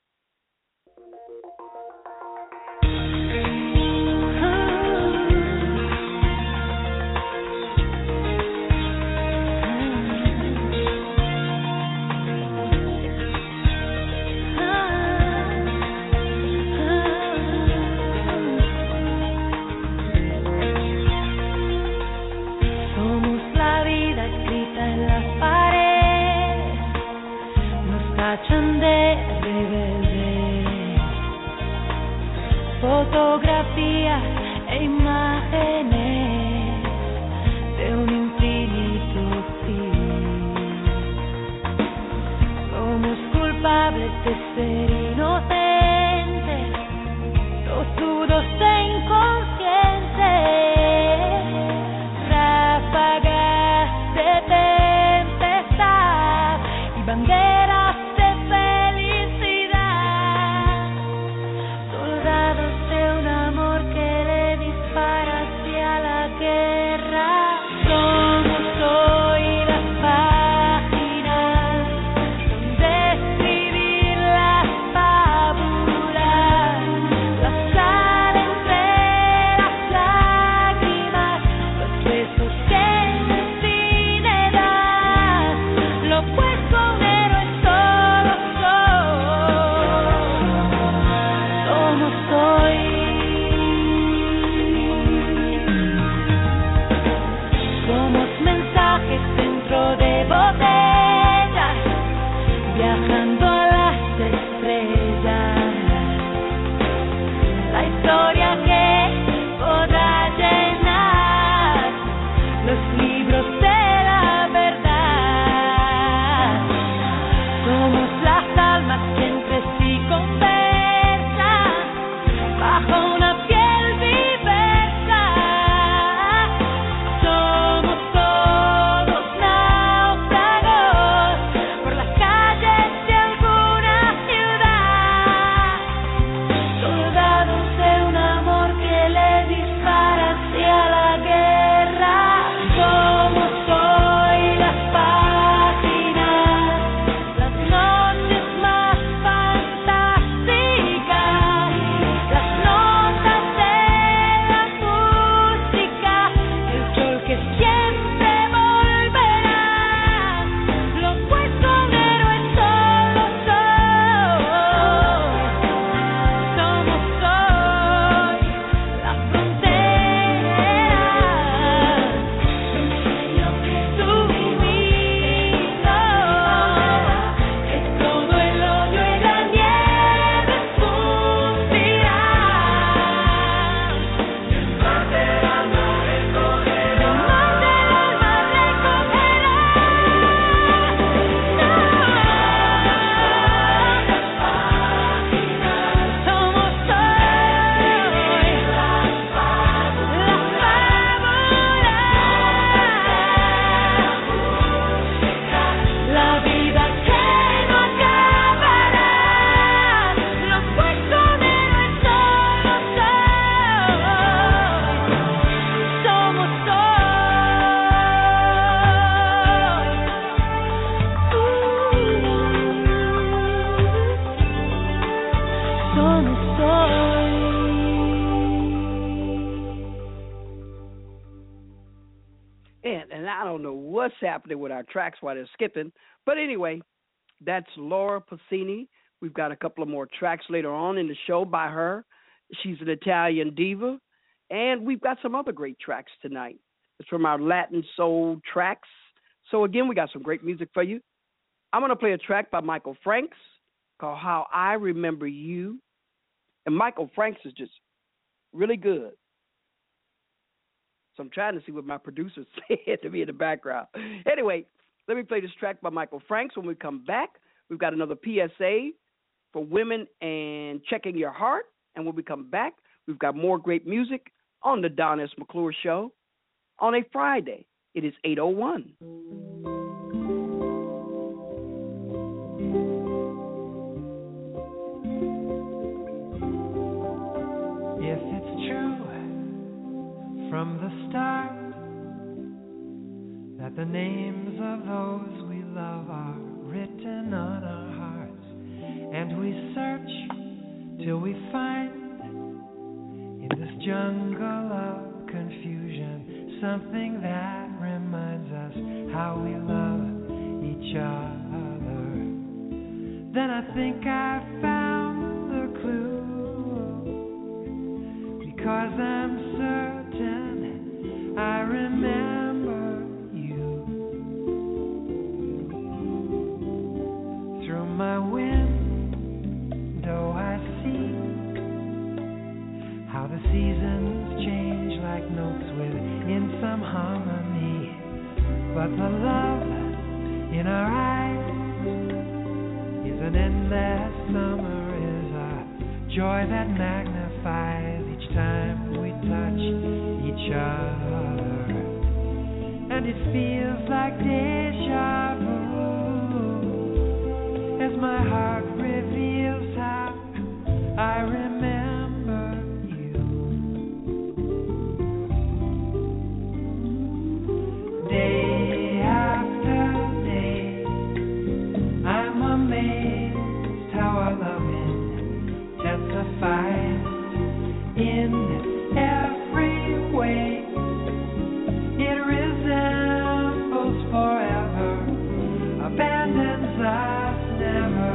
Fotografías e imágenes de un infinito fin. Somos culpables de ser inocentes, los duros e inconscientes, ráfagas de tempestad y banderas de felicidad, soldados de un amor que le dispara hacia la guerra. Somos hoy las páginas donde escribir las sono soli. And I don't know what's happening with our tracks while they're skipping. But anyway, that's Laura Pausini. We've got a couple of more tracks later on in the show by her. She's an Italian diva. And we've got some other great tracks tonight. It's from our Latin soul tracks. So again, we got some great music for you. I'm going to play a track by Michael Franks called How I Remember You. And Michael Franks is just really good. So I'm trying to see what my producer said to me in the background. Anyway, let me play this track by Michael Franks. When we come back, we've got another PSA for women and checking your heart. And when we come back, we've got more great music on the Don S. McClure Show on a Friday. It is 8:01. If it's true from the start that the names of those we love are written on our hearts, and we search till we find in this jungle of confusion something that reminds us how we love each other, then I think I found the clue, because I'm certain I remember you. Through my window I see how the seasons change like notes within some harmony, but the love in our eyes is an endless summer, is a joy that magnifies each time we touch each other, and it feels like deja vu as my heart reveals how I remember you. Day after day, I'm amazed how our love intensifies in every way. It resembles forever, abandons us never.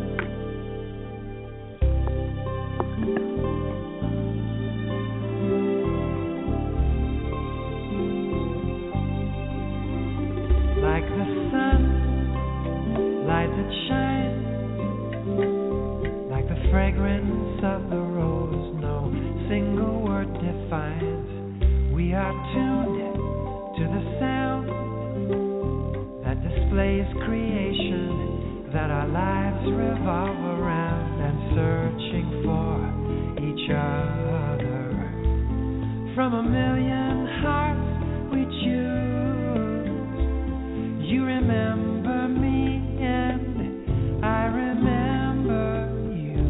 Like the sun, light that shines, like the fragrance of the rose, no single word defines. We are tuned to the sound that displays creation, that our lives revolve around, and searching for each other. From a million hearts we choose, you remember me and I remember you.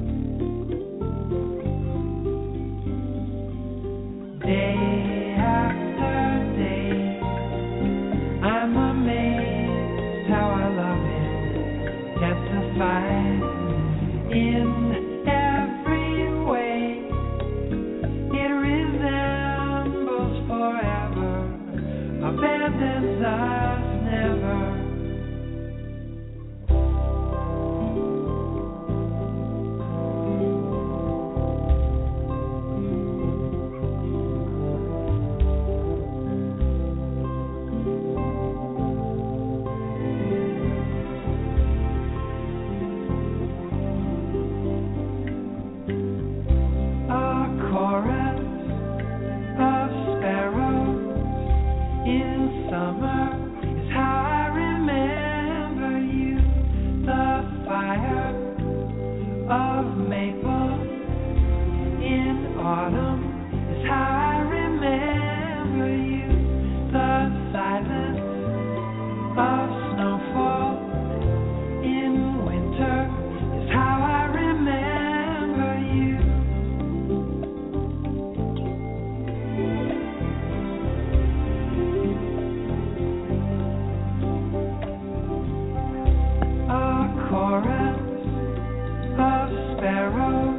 Day after day, I'm amazed how our love intensifies in every way. It resembles forever, abandons us never. A chorus of sparrows in summer is how I remember you. The fire of maple in autumn is how I remember you. The silence of snowfall in winter is how I remember you. A chorus of sparrows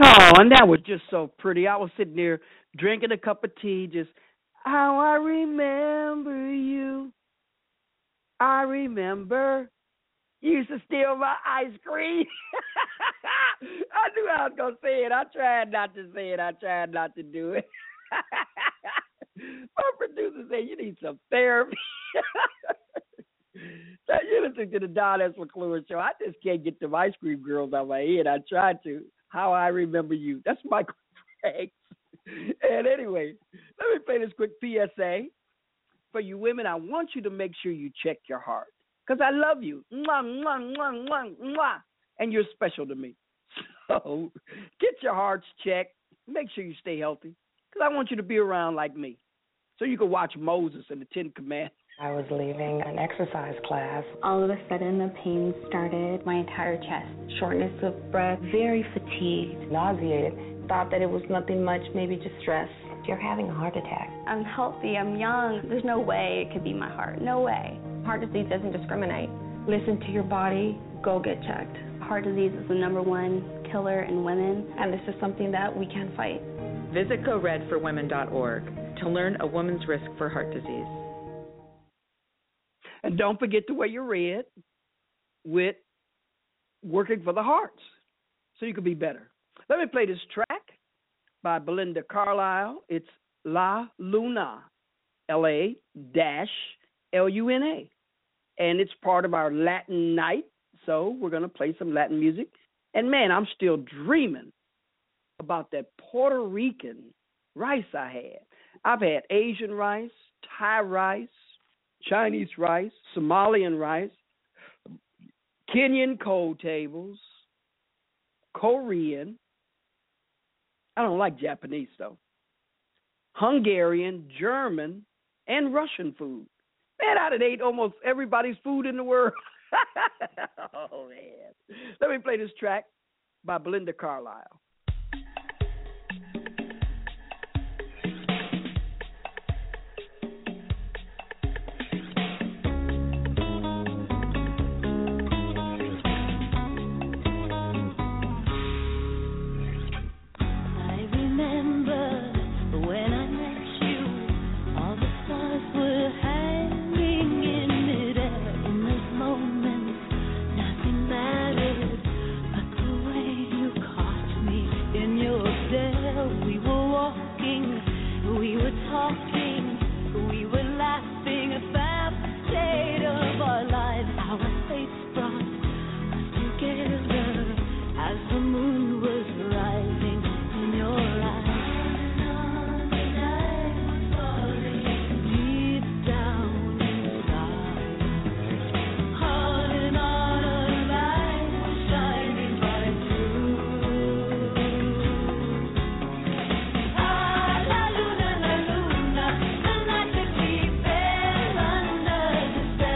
Oh, and that was just so pretty. I was sitting there drinking a cup of tea, just how I remember you. I remember you used to steal my ice cream. I knew I was going to say it. I tried not to say it. I tried not to do it. My producer said, you need some therapy. Now, you're listening to the Don S. McClure Show. I just can't get them ice cream girls out of my head. I tried to. How I Remember You. That's Michael Franks. And anyway, let me play this quick PSA. For you women, I want you to make sure you check your heart. Because I love you. Mwah, mwah, mwah, mwah, mwah. And you're special to me. So get your hearts checked. Make sure you stay healthy. Because I want you to be around like me. So you can watch Moses and the Ten Commandments. I was leaving an exercise class. All of a sudden, the pain started. My entire chest, shortness of breath, very fatigued, nauseated. Thought that it was nothing much, maybe just stress. You're having a heart attack. I'm healthy, I'm young. There's no way it could be my heart. No way. Heart disease doesn't discriminate. Listen to your body. Go get checked. Heart disease is the #1 killer in women, and this is something that we can fight. Visit GoRedForWomen.org to learn a woman's risk for heart disease. And don't forget to wear your red with working for the hearts so you can be better. Let me play this track by Belinda Carlisle. It's La Luna, LA-Luna. And it's part of our Latin night, so we're going to play some Latin music. And, man, I'm still dreaming about that Puerto Rican rice I had. I've had Asian rice, Thai rice, Chinese rice, Somalian rice, Kenyan cold tables, Korean. I don't like Japanese, though. Hungarian, German, and Russian food. Man, I done ate almost everybody's food in the world. Oh, man. Let me play this track by Belinda Carlisle.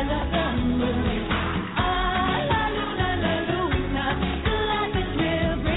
Real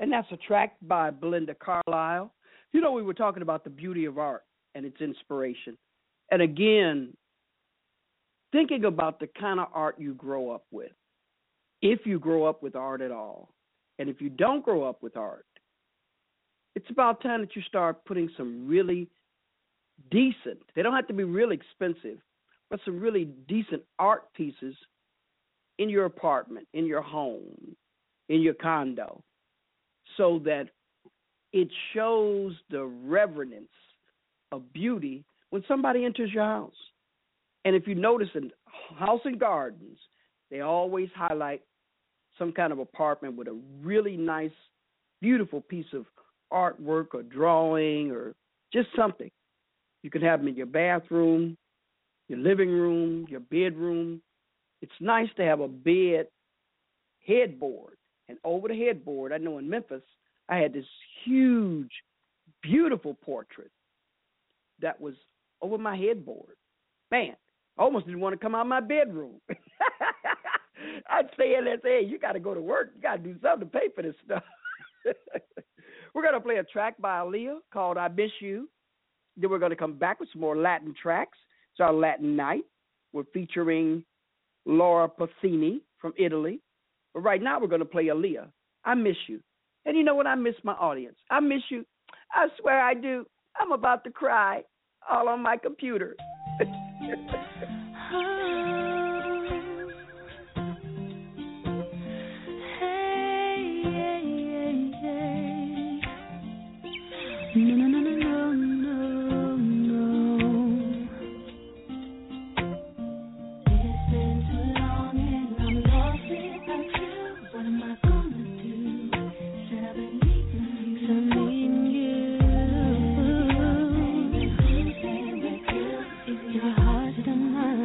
And that's a track by Belinda Carlisle. You know, we were talking about the beauty of art and its inspiration. And again, thinking about the kind of art you grow up with, if you grow up with art at all. And if you don't grow up with art, it's about time that you start putting some really decent, they don't have to be really expensive, but some really decent art pieces in your apartment, in your home, in your condo, so that it shows the reverence of beauty when somebody enters your house. And if you notice in House and Gardens, they always highlight some kind of apartment with a really nice, beautiful piece of artwork or drawing or just something. You can have them in your bathroom, your living room, your bedroom. It's nice to have a bed headboard. And over the headboard, I know in Memphis, I had this huge, beautiful portrait that was over my headboard. Man, I almost didn't want to come out of my bedroom. I'd say, let's say, hey, you got to go to work. You got to do something to pay for this stuff. We're going to play a track by Aaliyah called I Miss You. Then we're going to come back with some more Latin tracks. It's our Latin night. We're featuring Laura Pausini from Italy. But right now we're going to play Aaliyah, I Miss You. And you know what? I miss my audience. I miss you. I swear I do. I'm about to cry all on my computer. Your heart's the mine.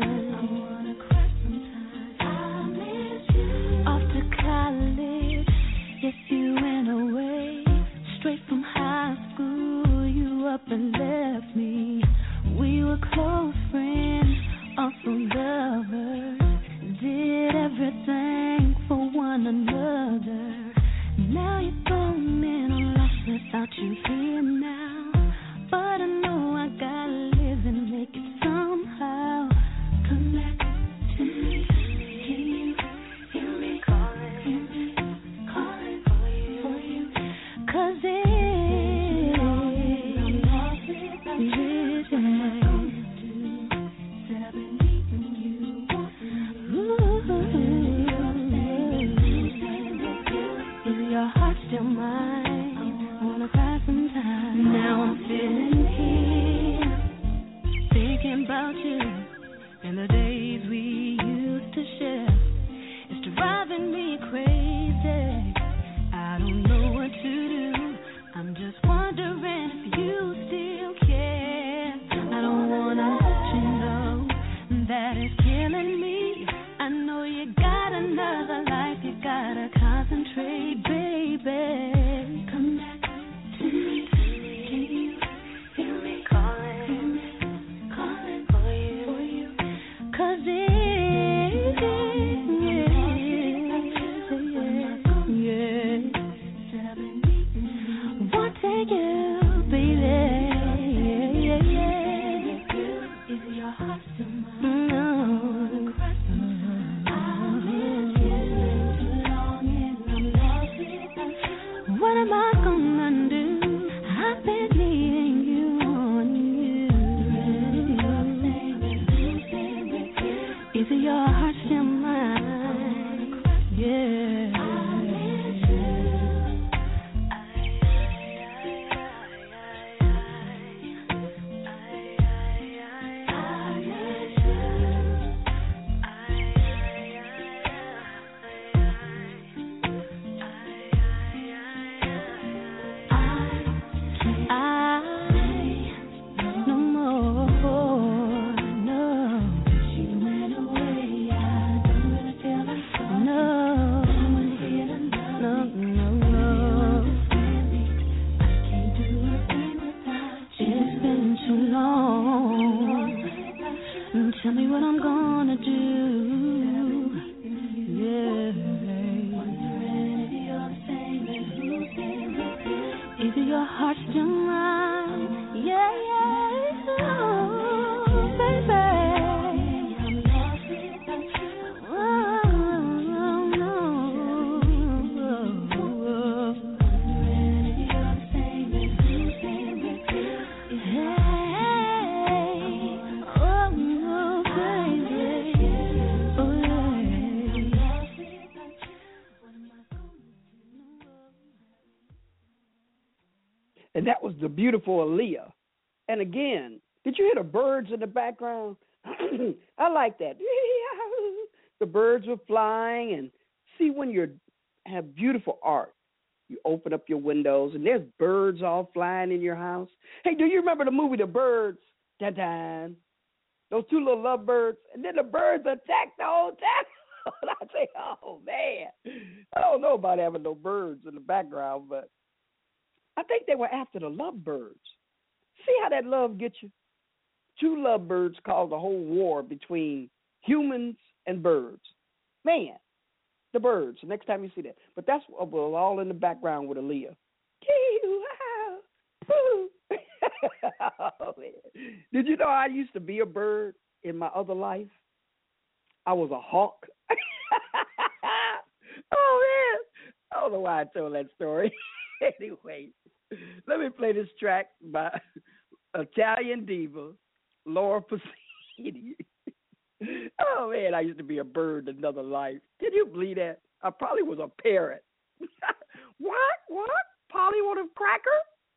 do your heart still mine? Yeah, yeah, oh, baby. And that was the beautiful Aaliyah. And again, did you hear the birds in the background? I like that. The birds were flying. And see, when you have beautiful art, you open up your windows and there's birds all flying in your house. Hey, do you remember the movie The Birds? Dun-dun. Those two little lovebirds. And then the birds attacked the whole town. And I say, oh, man. I don't know about having no birds in the background, but I think they were after the lovebirds. See how that love gets you? Two lovebirds caused a whole war between humans and birds. Man, the birds, next time you see that. But that's what was all in the background with Aaliyah. Oh, did you know I used to be a bird in my other life? I was a hawk. Oh, man. I don't know why I told that story. Anyway, let me play this track by Italian diva Laura Pausini. Oh, man, I used to be a bird in another life. Can you believe that? I probably was a parrot. What? Polly want a cracker?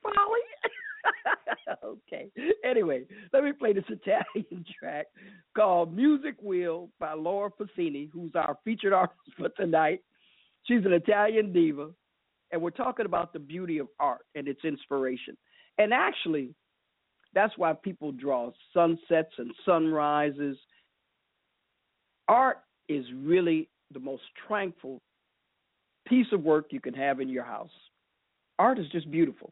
Polly? Okay. Anyway, let me play this Italian track called Music Will by Laura Pausini, who's our featured artist for tonight. She's an Italian diva. And we're talking about the beauty of art and its inspiration. And actually, that's why people draw sunsets and sunrises. Art is really the most tranquil piece of work you can have in your house. Art is just beautiful.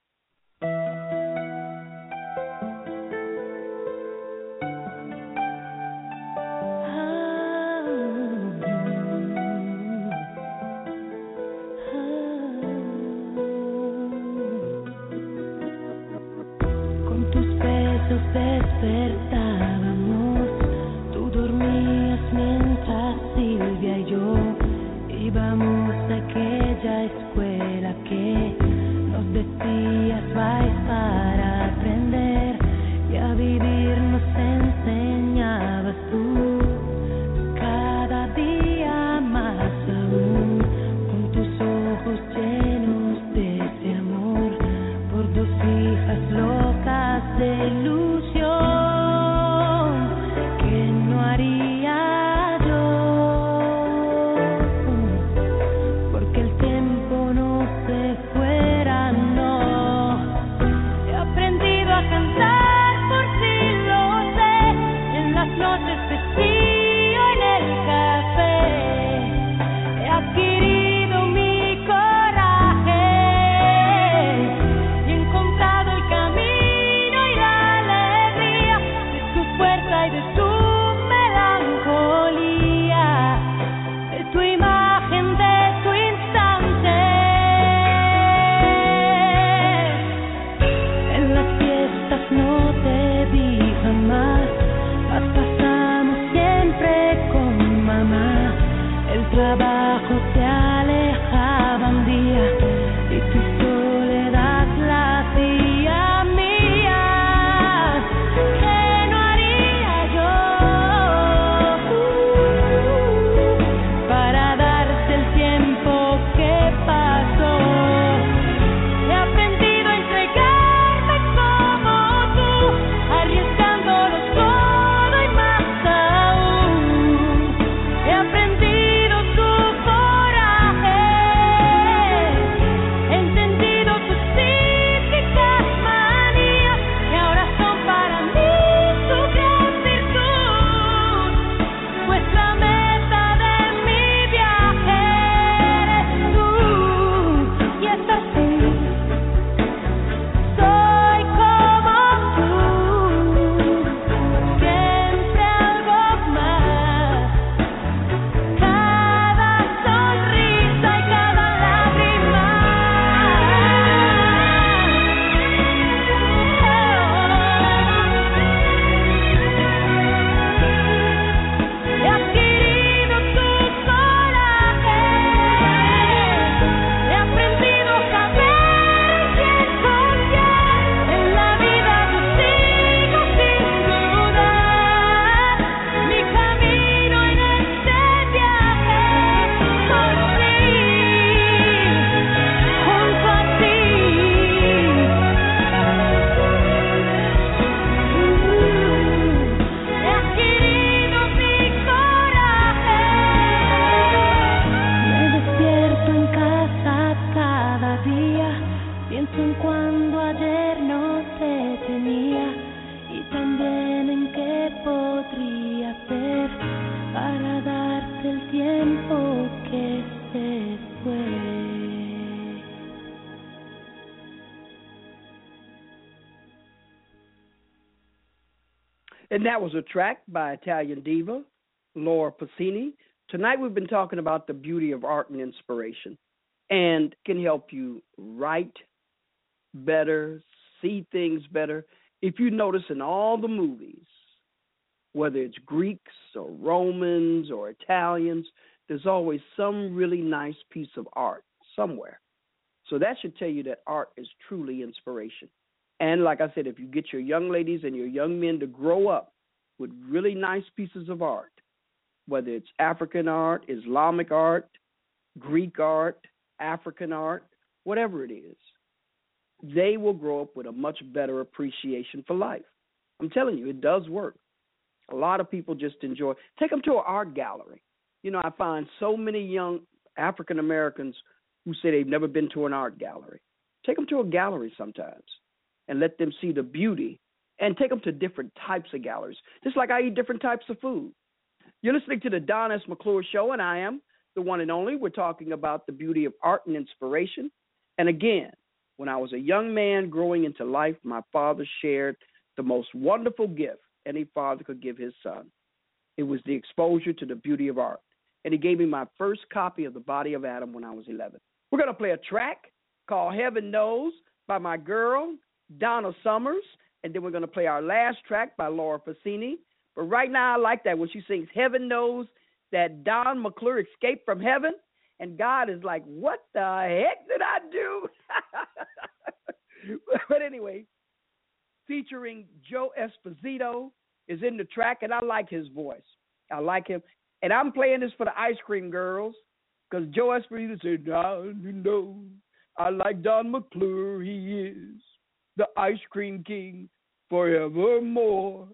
Despertábamos, tú dormías mientras Silvia y yo íbamos a aquella escuela que nos decía en cuando ayer no te tenía y también en qué podría hacer para darte el tiempo que se fue. And that was a track by Italian diva Laura Pausini. Tonight we've been talking about the beauty of art and inspiration, and can help you write better, see things better. If you notice in all the movies, whether it's Greeks or Romans or Italians, there's always some really nice piece of art somewhere. So that should tell you that art is truly inspiration. And like I said, if you get your young ladies and your young men to grow up with really nice pieces of art, whether it's African art, Islamic art, Greek art, African art, whatever it is, they will grow up with a much better appreciation for life. I'm telling you, it does work. A lot of people just enjoy. Take them to an art gallery. You know, I find so many young African Americans who say they've never been to an art gallery. Take them to a gallery sometimes and let them see the beauty, and take them to different types of galleries, just like I eat different types of food. You're listening to the Don S. McClure Show, and I am the one and only. We're talking about the beauty of art and inspiration. And again, when I was a young man growing into life, my father shared the most wonderful gift any father could give his son. It was the exposure to the beauty of art. And he gave me my first copy of The Body of Adam when I was 11. We're going to play a track called Heaven Knows by my girl, Donna Summers, and then we're going to play our last track by Laura Pausini. But right now I like that when she sings Heaven Knows that Don McClure escaped from heaven, and God is like, what the heck did I do? But anyway, featuring Joe Esposito is in the track, and I like his voice. I like him. And I'm playing this for the Ice Cream Girls because Joe Esposito said, Don, you know, I like Don McClure. He is the Ice Cream King forevermore.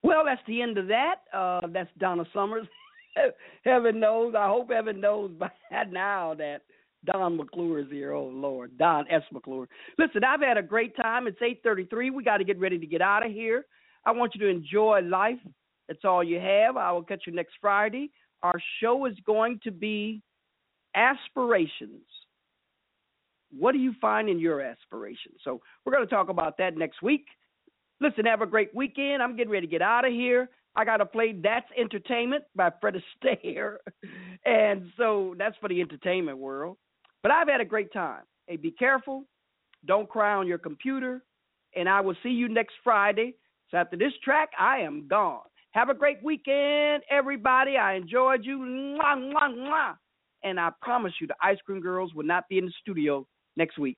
Well, that's the end of that. That's Donna Summers. Heaven knows. I hope heaven knows by now that Don McClure is here. Oh, Lord. Don S. McClure. Listen, I've had a great time. It's 8:33. We got to get ready to get out of here. I want you to enjoy life. That's all you have. I will catch you next Friday. Our show is going to be aspirations. What do you find in your aspirations? So we're going to talk about that next week. Listen, have a great weekend. I'm getting ready to get out of here. I got to play That's Entertainment by Fred Astaire. And so that's for the entertainment world. But I've had a great time. Hey, be careful. Don't cry on your computer. And I will see you next Friday. So after this track, I am gone. Have a great weekend, everybody. I enjoyed you. Mwah, mwah, mwah. And I promise you the Ice Cream Girls will not be in the studio next week.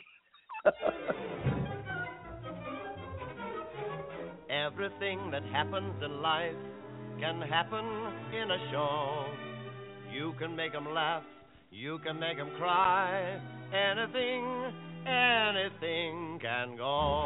Everything that happens in life can happen in a show. You can make them laugh. You can make them cry. Anything can go.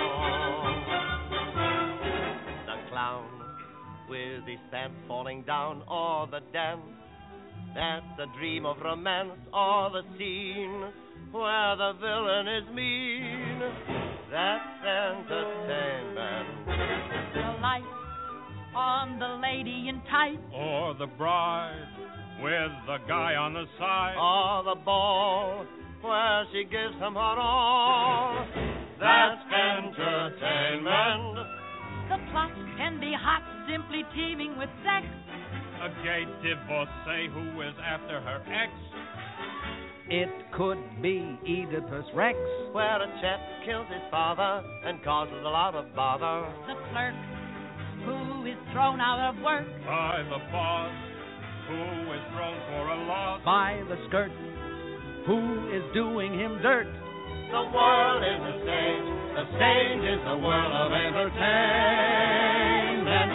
The clown with his pants falling down, or the dance that's a dream of romance, or the scene where the villain is mean. That's entertainment. The light on the lady in tights, or the bride with the guy on the side, or the ball where she gives him her all. That's entertainment. The plot can be hot, simply teeming with sex. A gay divorcee who is after her ex. It could be Oedipus Rex, where a chap kills his father and causes a lot of bother. The clerk who is thrown out of work by the boss, who is thrown for a loss. By the skirt, who is doing him dirt. The world is the stage is the world of entertainment.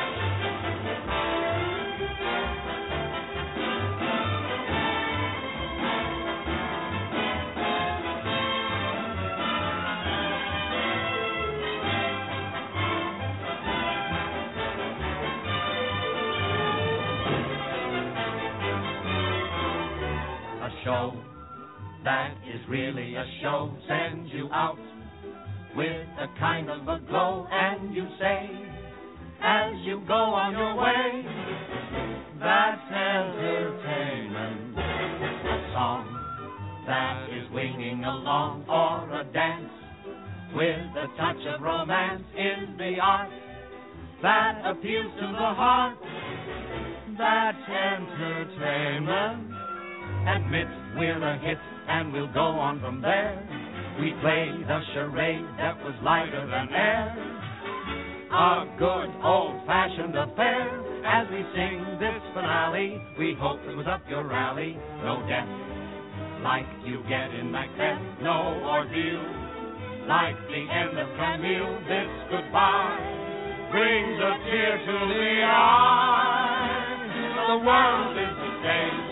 Show that is really a show sends you out with a kind of a glow, and you say as you go on your way, that's entertainment. A song that is winging along, or a dance with a touch of romance is the art that appeals to the heart. That's entertainment. Admit we're a hit, and we'll go on from there. We play the charade that was lighter than air, a good old-fashioned affair. As we sing this finale, we hope it was up your alley. No death like you get in Macbeth, no ordeal like the end of Camille. This goodbye brings a tear to the eye. The world is the same.